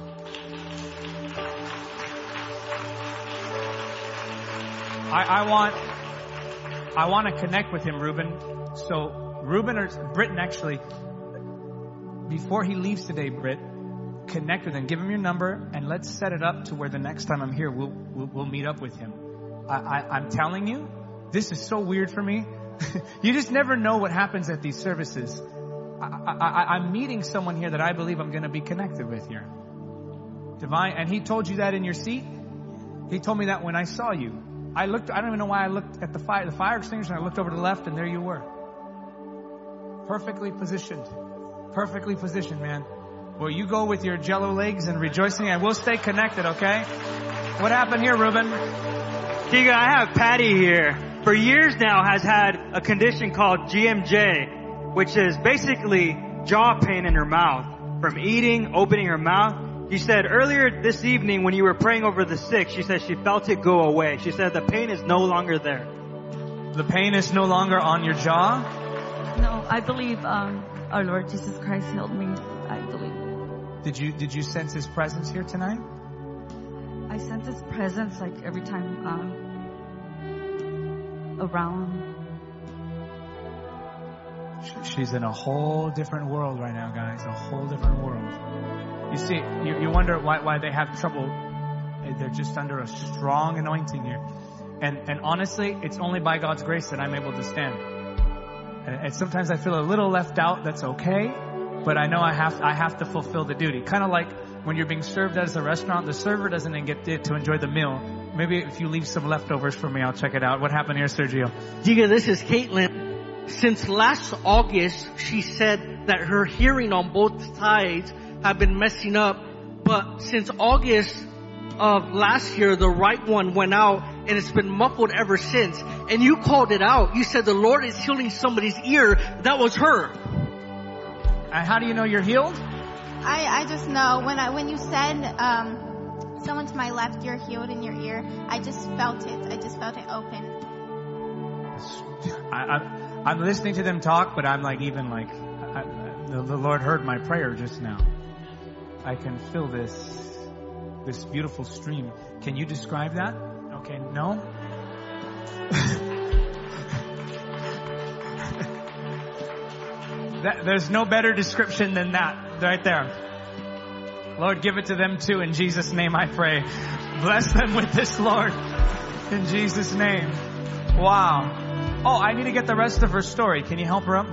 I, I want, I want to connect with him, Ruben. So Ruben or Britton actually, before he leaves today, Britt, connect with him. Give him your number and let's set it up to where the next time I'm here, we'll, we'll, we'll meet up with him. I, I, I'm telling you, this is so weird for me. You just never know what happens at these services. I, I, I'm meeting someone here that I believe I'm going to be connected with here. Divine, and he told you that in your seat? He told me that when I saw you. I looked, I don't even know why I looked at the fire, the fire extinguisher, and I looked over to the left and there you were. Perfectly positioned. Perfectly positioned, man. Well, you go with your jello legs and rejoicing and we'll stay connected, okay? What happened here, Ruben? Diga, I have Patty here. For years now has had a condition called G M J, which is basically jaw pain in her mouth from eating, opening her mouth. She said earlier this evening when you were praying over the sick, she said she felt it go away. She said the pain is no longer there. The pain is no longer on your jaw? No, I believe um, our Lord Jesus Christ healed me. I believe. Did you did you sense His presence here tonight? I sense His presence like every time um, around. She's in a whole different world right now, guys. A whole different world. You see, you, you wonder why, why they have trouble. They're just under a strong anointing here. And, and honestly, it's only by God's grace that I'm able to stand. And, and sometimes I feel a little left out. That's okay. But I know I have, I have to fulfill the duty. Kind of like when you're being served at a restaurant, the server doesn't get to enjoy the meal. Maybe if you leave some leftovers for me, I'll check it out. What happened here, Sergio? Diga, this is Caitlin. Since last August, she said that her hearing on both sides have been messing up. But since August of last year, the right one went out and it's been muffled ever since. And you called it out. You said the Lord is healing somebody's ear. That was her. And how do you know you're healed? I, I just know when I when you said um, someone to my left, you're healed in your ear. I just felt it. I just felt it open. I, I'm, I'm listening to them talk, but I'm like even like I, the, the Lord heard my prayer just now. I can feel this this beautiful stream. Can you describe that? Okay, no. That, there's no better description than that right there. Lord, give it to them too. In Jesus' name I pray. Bless them with this, Lord. In Jesus' name. Wow. Oh, I need to get the rest of her story. Can you help her up?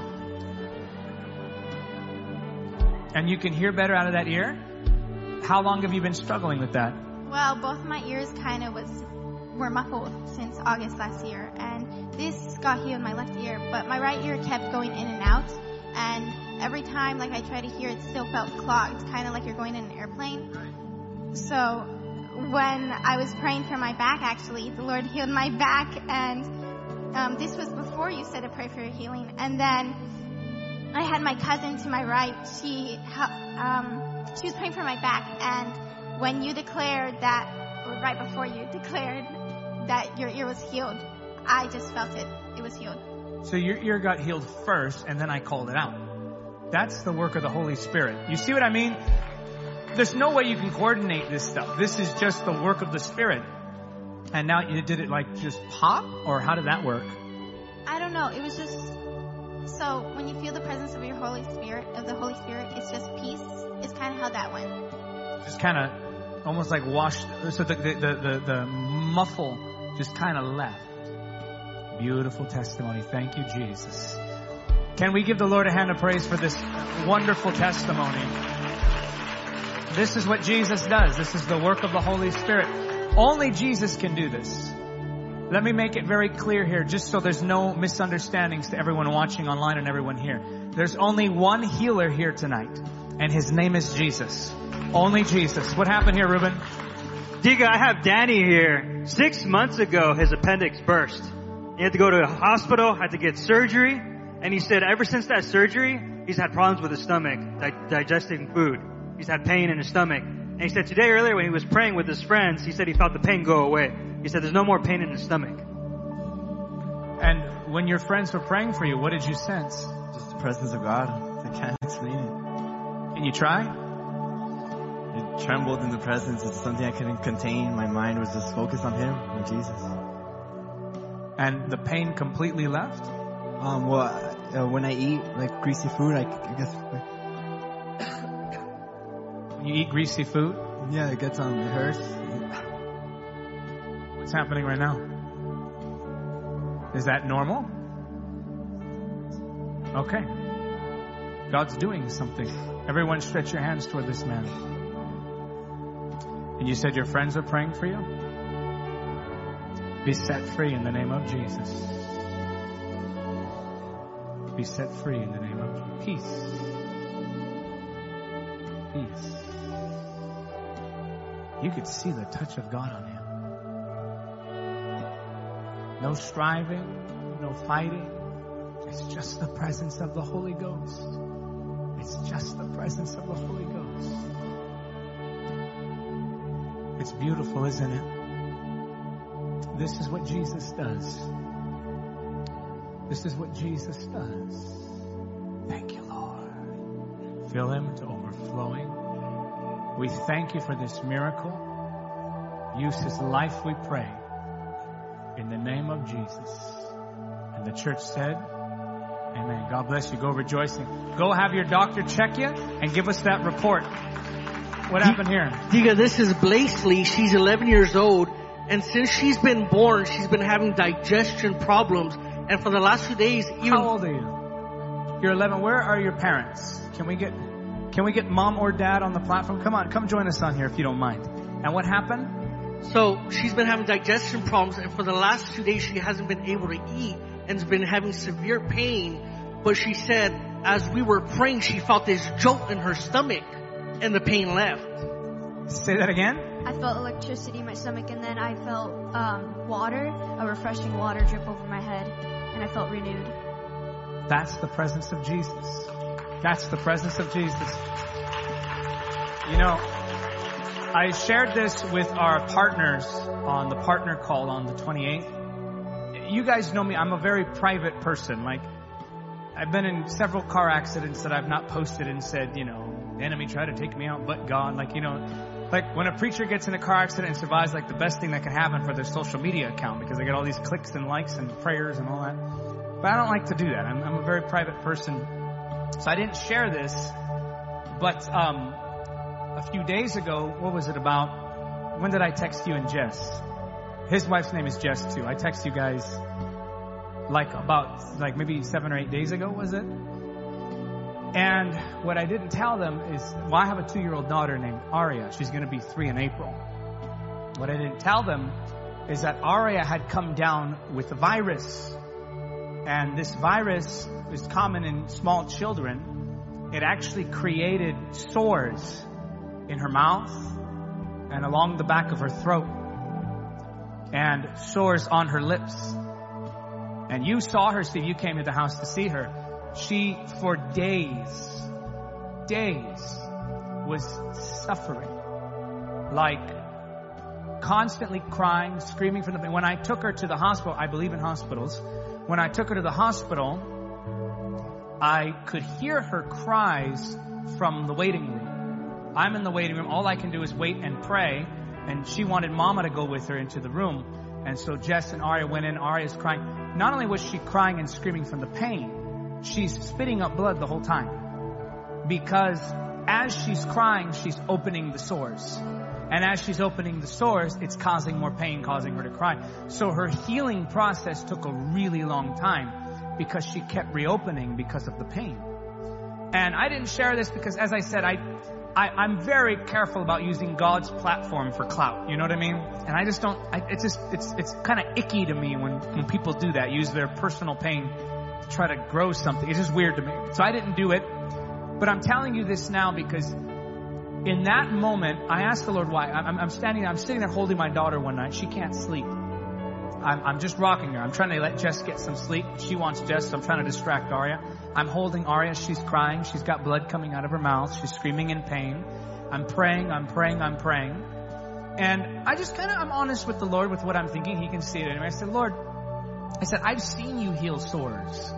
And you can hear better out of that ear? How long have you been struggling with that? Well, both my ears kind of was were muffled since August last year. And this got healed in my left ear. But my right ear kept going in and out. And every time, like, I tried to hear, it still felt clogged, kind of like you're going in an airplane. So when I was praying for my back, actually, the Lord healed my back. And um, this was before you said to pray for your healing. And then I had my cousin to my right. She um, she was praying for my back. And when you declared that, or right before you declared that your ear was healed, I just felt it. It was healed. So your ear got healed first, and then I called it out. That's the work of the Holy Spirit. You see what I mean? There's no way you can coordinate this stuff. This is just the work of the Spirit. And now you did it like just pop, or how did that work? I don't know. It was just, so when you feel the presence of your Holy Spirit, of the Holy Spirit, it's just peace. It's kind of how that went. Just kind of almost like washed, so the, the, the, the, the muffle just kind of left. Beautiful testimony. Thank you, Jesus. Can we give the Lord a hand of praise for this wonderful testimony? This is what Jesus does. This is the work of the Holy Spirit. Only Jesus can do this. Let me make it very clear here, just so there's no misunderstandings to everyone watching online and everyone here. There's only one healer here tonight, and His name is Jesus. Only Jesus. What happened here, Ruben? Diga, I have Danny here. Six months ago, his appendix burst. He had to go to a hospital, had to get surgery, and he said ever since that surgery, he's had problems with his stomach, di- digesting food. He's had pain in his stomach. And he said today earlier when he was praying with his friends, he said he felt the pain go away. He said, there's no more pain in his stomach. And when your friends were praying for you, what did you sense? Just the presence of God. I can't explain it. Can you try? It trembled in the presence. It's something I couldn't contain. My mind was just focused on Him, on Jesus. And the pain completely left? Um, well, uh, when I eat like greasy food, I, I guess. When you eat greasy food? Yeah, it gets um, it hurts. What's happening right now? Is that normal? Okay. God's doing something. Everyone stretch your hands toward this man. And you said your friends are praying for you? Be set free in the name of Jesus. Be set free in the name of peace. Peace. You could see the touch of God on him. No striving, no fighting. It's just the presence of the Holy Ghost. It's just the presence of the Holy Ghost. It's beautiful, isn't it? This is what Jesus does. This is what Jesus does. Thank you, Lord. Fill him to overflowing. We thank you for this miracle. Use his life, we pray. In the name of Jesus. And the church said, amen. God bless you. Go rejoicing. Go have your doctor check you and give us that report. What happened here? Diga, this is Blaisley. She's eleven years old. And since she's been born, she's been having digestion problems. And for the last few days, even... How old are you? You're eleven. Where are your parents? Can we get, can we get mom or dad on the platform? Come on, come join us on here if you don't mind. And what happened? So she's been having digestion problems, and for the last few days she hasn't been able to eat and has been having severe pain. But she said as we were praying, she felt this jolt in her stomach and the pain left. Say that again. I felt electricity in my stomach, and then I felt um, water, a refreshing water drip over my head, and I felt renewed. That's the presence of Jesus. That's the presence of Jesus. You know, I shared this with our partners on the partner call on the twenty-eighth. You guys know me. I'm a very private person. Like, I've been in several car accidents that I've not posted and said, you know, the enemy tried to take me out, but God. Like, you know, like when a preacher gets in a car accident and survives, like the best thing that can happen for their social media account, because they get all these clicks and likes and prayers and all that. But I don't like to do that. I'm, I'm a very private person. So I didn't share this. But um, a few days ago, what was it about? When did I text you and Jess? His wife's name is Jess too. I text you guys like about, like maybe seven or eight days ago, was it? And what I didn't tell them is, well, I have a two-year-old daughter named Aria. She's going to be three in April. What I didn't tell them is that Aria had come down with a virus. And this virus is common in small children. It actually created sores in her mouth and along the back of her throat, and sores on her lips. And you saw her, Steve. You came to the house to see her. She, for days, days, was suffering. Like, constantly crying, screaming for the pain. When I took her to the hospital, I believe in hospitals. When I took her to the hospital, I could hear her cries from the waiting room. I'm in the waiting room. All I can do is wait and pray. And she wanted Mama to go with her into the room. And so Jess and Aria went in. Aria's crying. Not only was she crying and screaming from the pain, she's spitting up blood the whole time. Because as she's crying, she's opening the sores. And as she's opening the sores, it's causing more pain, causing her to cry. So her healing process took a really long time because she kept reopening because of the pain. And I didn't share this because, as I said, I, I, I'm very careful about using God's platform for clout. You know what I mean? And I just don't, I, it's just, it's, it's kind of icky to me when, when people do that, use their personal pain to try to grow something. It's just weird to me. So I didn't do it. But I'm telling you this now because in that moment, I asked the Lord why. I'm, I'm standing there, I'm sitting there holding my daughter one night. She can't sleep. I'm, I'm just rocking her. I'm trying to let Jess get some sleep. She wants Jess, so I'm trying to distract Aria. I'm holding Aria. She's crying. She's got blood coming out of her mouth. She's screaming in pain. I'm praying, I'm praying, I'm praying. And I just kind of, I'm honest with the Lord with what I'm thinking. He can see it anyway. I said, Lord, I said, I've seen you heal sores.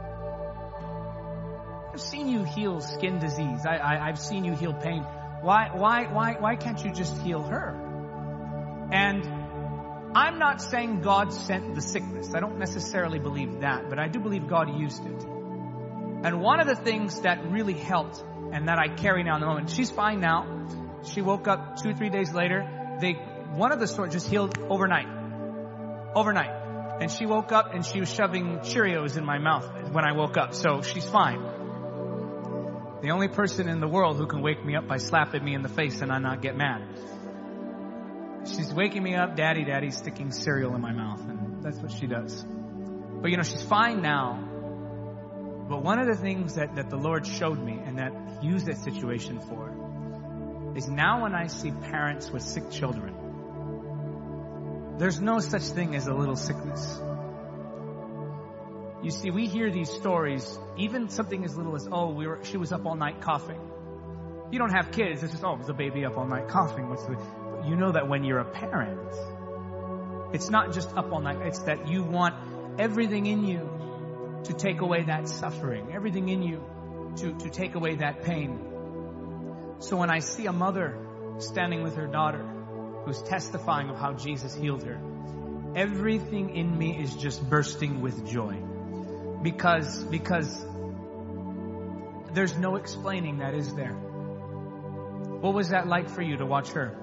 I've seen you heal skin disease. I, I, I've seen you heal pain. Why, why, why, why can't you just heal her? And I'm not saying God sent the sickness. I don't necessarily believe that, but I do believe God used it. And one of the things that really helped and that I carry now in the moment, she's fine now. She woke up two or three days later. They, one of the sores just healed overnight. Overnight. And she woke up and she was shoving Cheerios in my mouth when I woke up. So she's fine. The only person in the world who can wake me up by slapping me in the face and I not get mad. She's waking me up, daddy, daddy, sticking cereal in my mouth. And that's what she does. But you know, she's fine now. But one of the things that, that the Lord showed me and that He used that situation for is now when I see parents with sick children, there's no such thing as a little sickness. You see, we hear these stories, even something as little as, oh, we were, she was up all night coughing. You don't have kids, it's just, oh, it was a baby up all night coughing. What's the, you know that when you're a parent, it's not just up all night, it's that you want everything in you to take away that suffering, everything in you to, to take away that pain. So when I see a mother standing with her daughter who's testifying of how Jesus healed her, everything in me is just bursting with joy. Because, because there's no explaining that, is there? What was that like for you to watch her?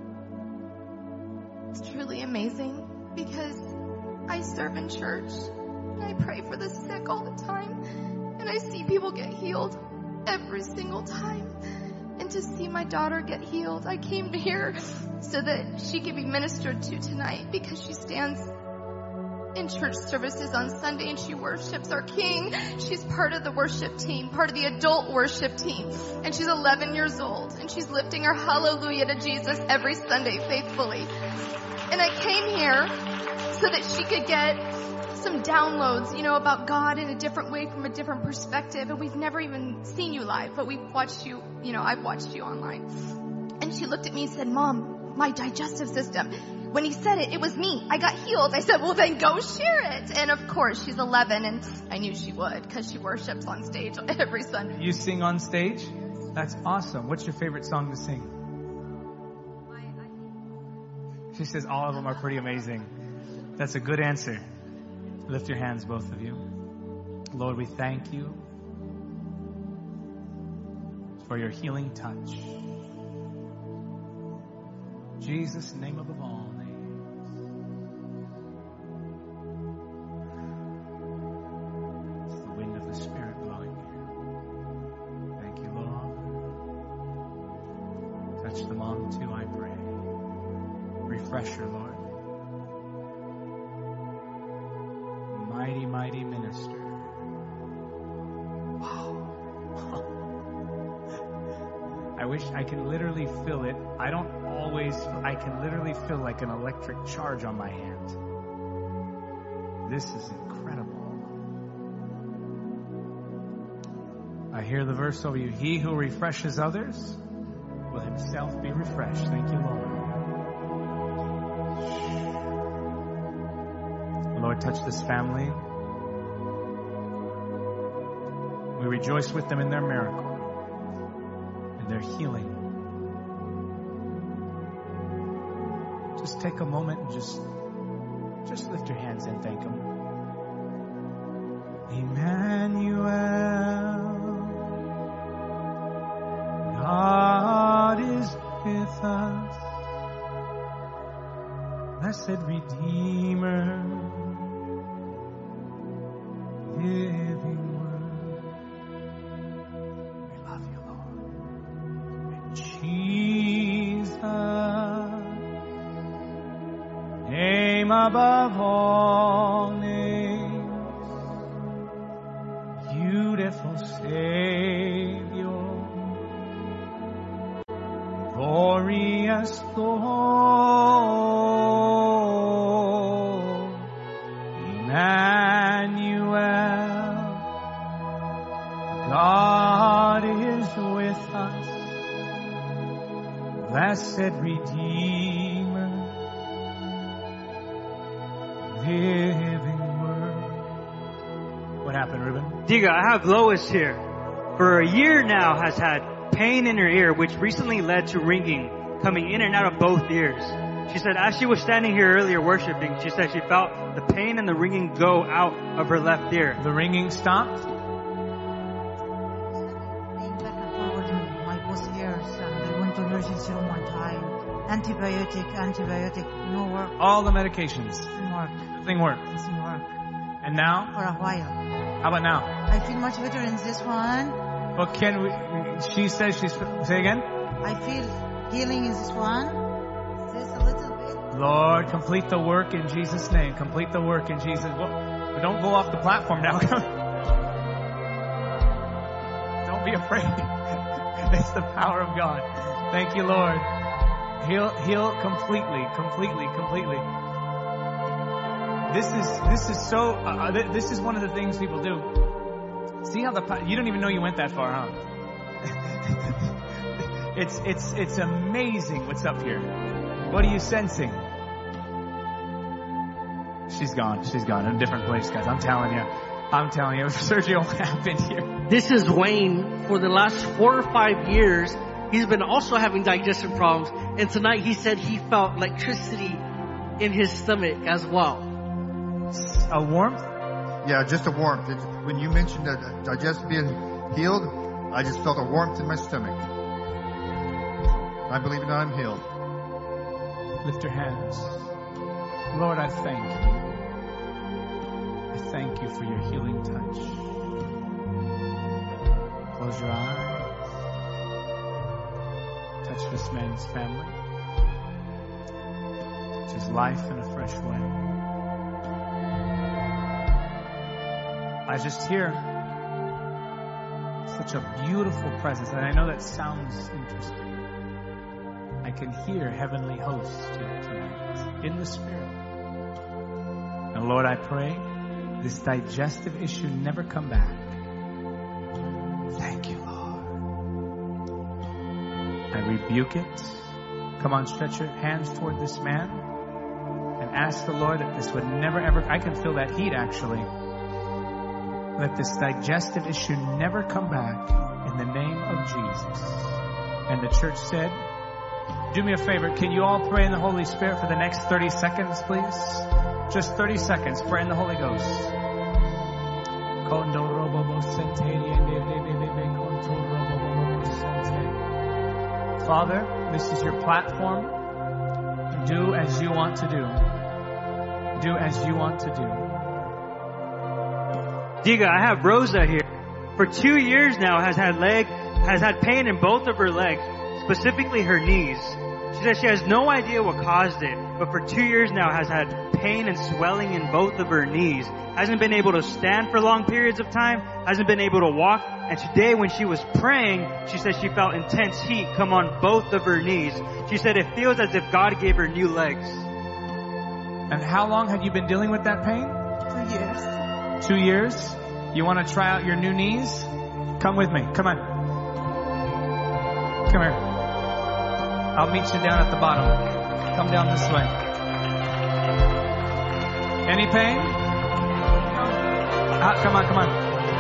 It's truly amazing because I serve in church and I pray for the sick all the time and I see people get healed every single time. And to see my daughter get healed, I came here so that she could be ministered to tonight because she stands in church services on Sunday and she worships our King. She's part of the worship team, part of the adult worship team. And she's eleven years old and she's lifting her hallelujah to Jesus every Sunday faithfully. And I came here so that she could get some downloads, you know, about God in a different way, from a different perspective. And we've never even seen you live, but we've watched you, you know, I've watched you online. And she looked at me and said, Mom, my digestive system, when he said it, it was me. I got healed. I said, well, then go share it. And of course, she's eleven, and I knew she would because she worships on stage every Sunday. You sing on stage? That's awesome. What's your favorite song to sing? She says all of them are pretty amazing. That's a good answer. Lift your hands, both of you. Lord, we thank you for your healing touch. Jesus, name above all names. It's the wind of the Spirit blowing here. Thank you, Lord. Touch the mom too, I pray. Refresh her, Lord. Mighty, mighty minister. Wow. I wish I could literally feel it. I don't always, I can literally feel like an electric charge on my hand. This is incredible. I hear the verse over you. He who refreshes others will himself be refreshed. Thank you, Lord. Lord, touch this family. We rejoice with them in their miracle and their healing. Just take a moment and just, just lift your hands and thank Him. Emmanuel, God is with us. Blessed Redeemer, living Word. We love you, Lord. And Jesus, name above all names, beautiful Savior, glorious Lord, Emmanuel, God is with us. Blessed Redeemer, living Word. What happened, Ruben? Diga, I have Lois here. For a year now has had pain in her ear, which recently led to ringing coming in and out of both ears. She said as she was standing here earlier worshiping, she said she felt the pain and the ringing go out of her left ear. The ringing stopped? Back and forward in my both ears, and I went to emergency room one time. Antibiotic, antibiotic, no work. All the medications. Doesn't work. Nothing worked. Doesn't work. And now? For a while. How about now? I feel much better in this one. But can we, she says she's, say again? I feel healing in this one. This a little bit. Lord, complete the work in Jesus' name. Complete the work in Jesus' name. Well, don't go off the platform now. Don't be afraid. It's the power of God. Thank you, Lord. Heal, heal completely, completely, completely. This is, this is so, uh, th- this is one of the things people do. See how the, you don't even know you went that far, huh? it's, it's, it's amazing what's up here. What are you sensing? She's gone. She's gone in a different place, guys. I'm telling you. I'm telling you. Sergio, what happened here? This is Wayne. For the last four or five years, he's been also having digestion problems. And tonight he said he felt electricity in his stomach as well. A warmth? Yeah, just a warmth. It's, when you mentioned that digestion being healed, I just felt a warmth in my stomach. I believe that I'm healed. Lift your hands. Lord, I thank you. I thank you for your healing touch. Close your eyes. Touch this man's family. Touch his life in a fresh way. I just hear such a beautiful presence, and I know that sounds interesting. I can hear heavenly hosts here tonight in the Spirit. And Lord, I pray this digestive issue never come back. Thank you, Lord. I rebuke it. Come on, stretch your hands toward this man and ask the Lord that this would never ever, I can feel that heat actually. Let this digestive issue never come back in the name of Jesus. And the church said, do me a favor. Can you all pray in the Holy Spirit for the next thirty seconds, please? Just thirty seconds. Pray in the Holy Ghost. Father, this is your platform. Do as you want to do. Do as you want to do. Diga, I have Rosa here. For two years now has had leg, has had pain in both of her legs, specifically her knees. She says she has no idea what caused it, but for two years now has had pain and swelling in both of her knees. Hasn't been able to stand for long periods of time, hasn't been able to walk, and today when she was praying, she said she felt intense heat come on both of her knees. She said it feels as if God gave her new legs. And how long have you been dealing with that pain? Two years. Two years? You want to try out your new knees? Come with me. Come on. Come here. I'll meet you down at the bottom. Come down this way. Any pain? Ah, come on, come on.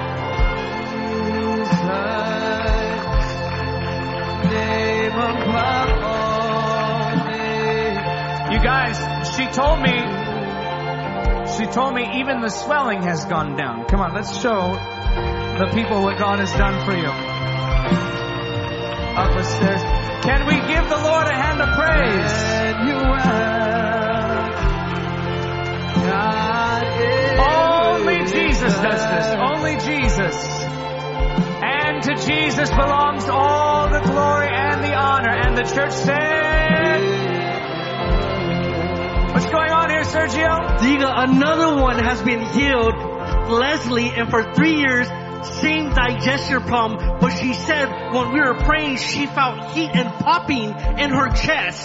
You guys, she told me She told me even the swelling has gone down. Come on, let's show the people what God has done for you. Up the stairs. Can we give the Lord a hand of praise? Only Jesus does this. Only Jesus. And to Jesus belongs all the glory and the honor. And the church said, what's going on here, Sergio? Diga, another one has been healed, Leslie, and for three years, same digestion problem, but she said when we were praying, she felt heat and popping in her chest.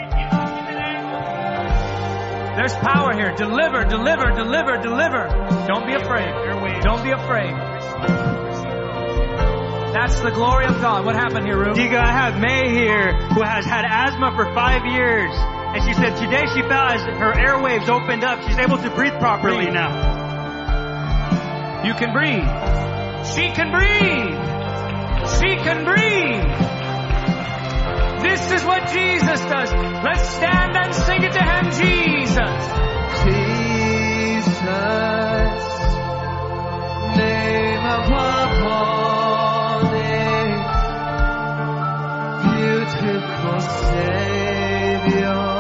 There's power here. Deliver, deliver, deliver, deliver. Don't be afraid. Don't be afraid. That's the glory of God. What happened here, Ruben? Diga, I have May here who has had asthma for five years. And she said today she felt as her airwaves opened up, she's able to breathe properly Breathe. now. You can breathe. She can breathe. She can breathe. This is what Jesus does. Let's stand and sing it to Him, Jesus. Jesus, name above all names, beautiful Savior.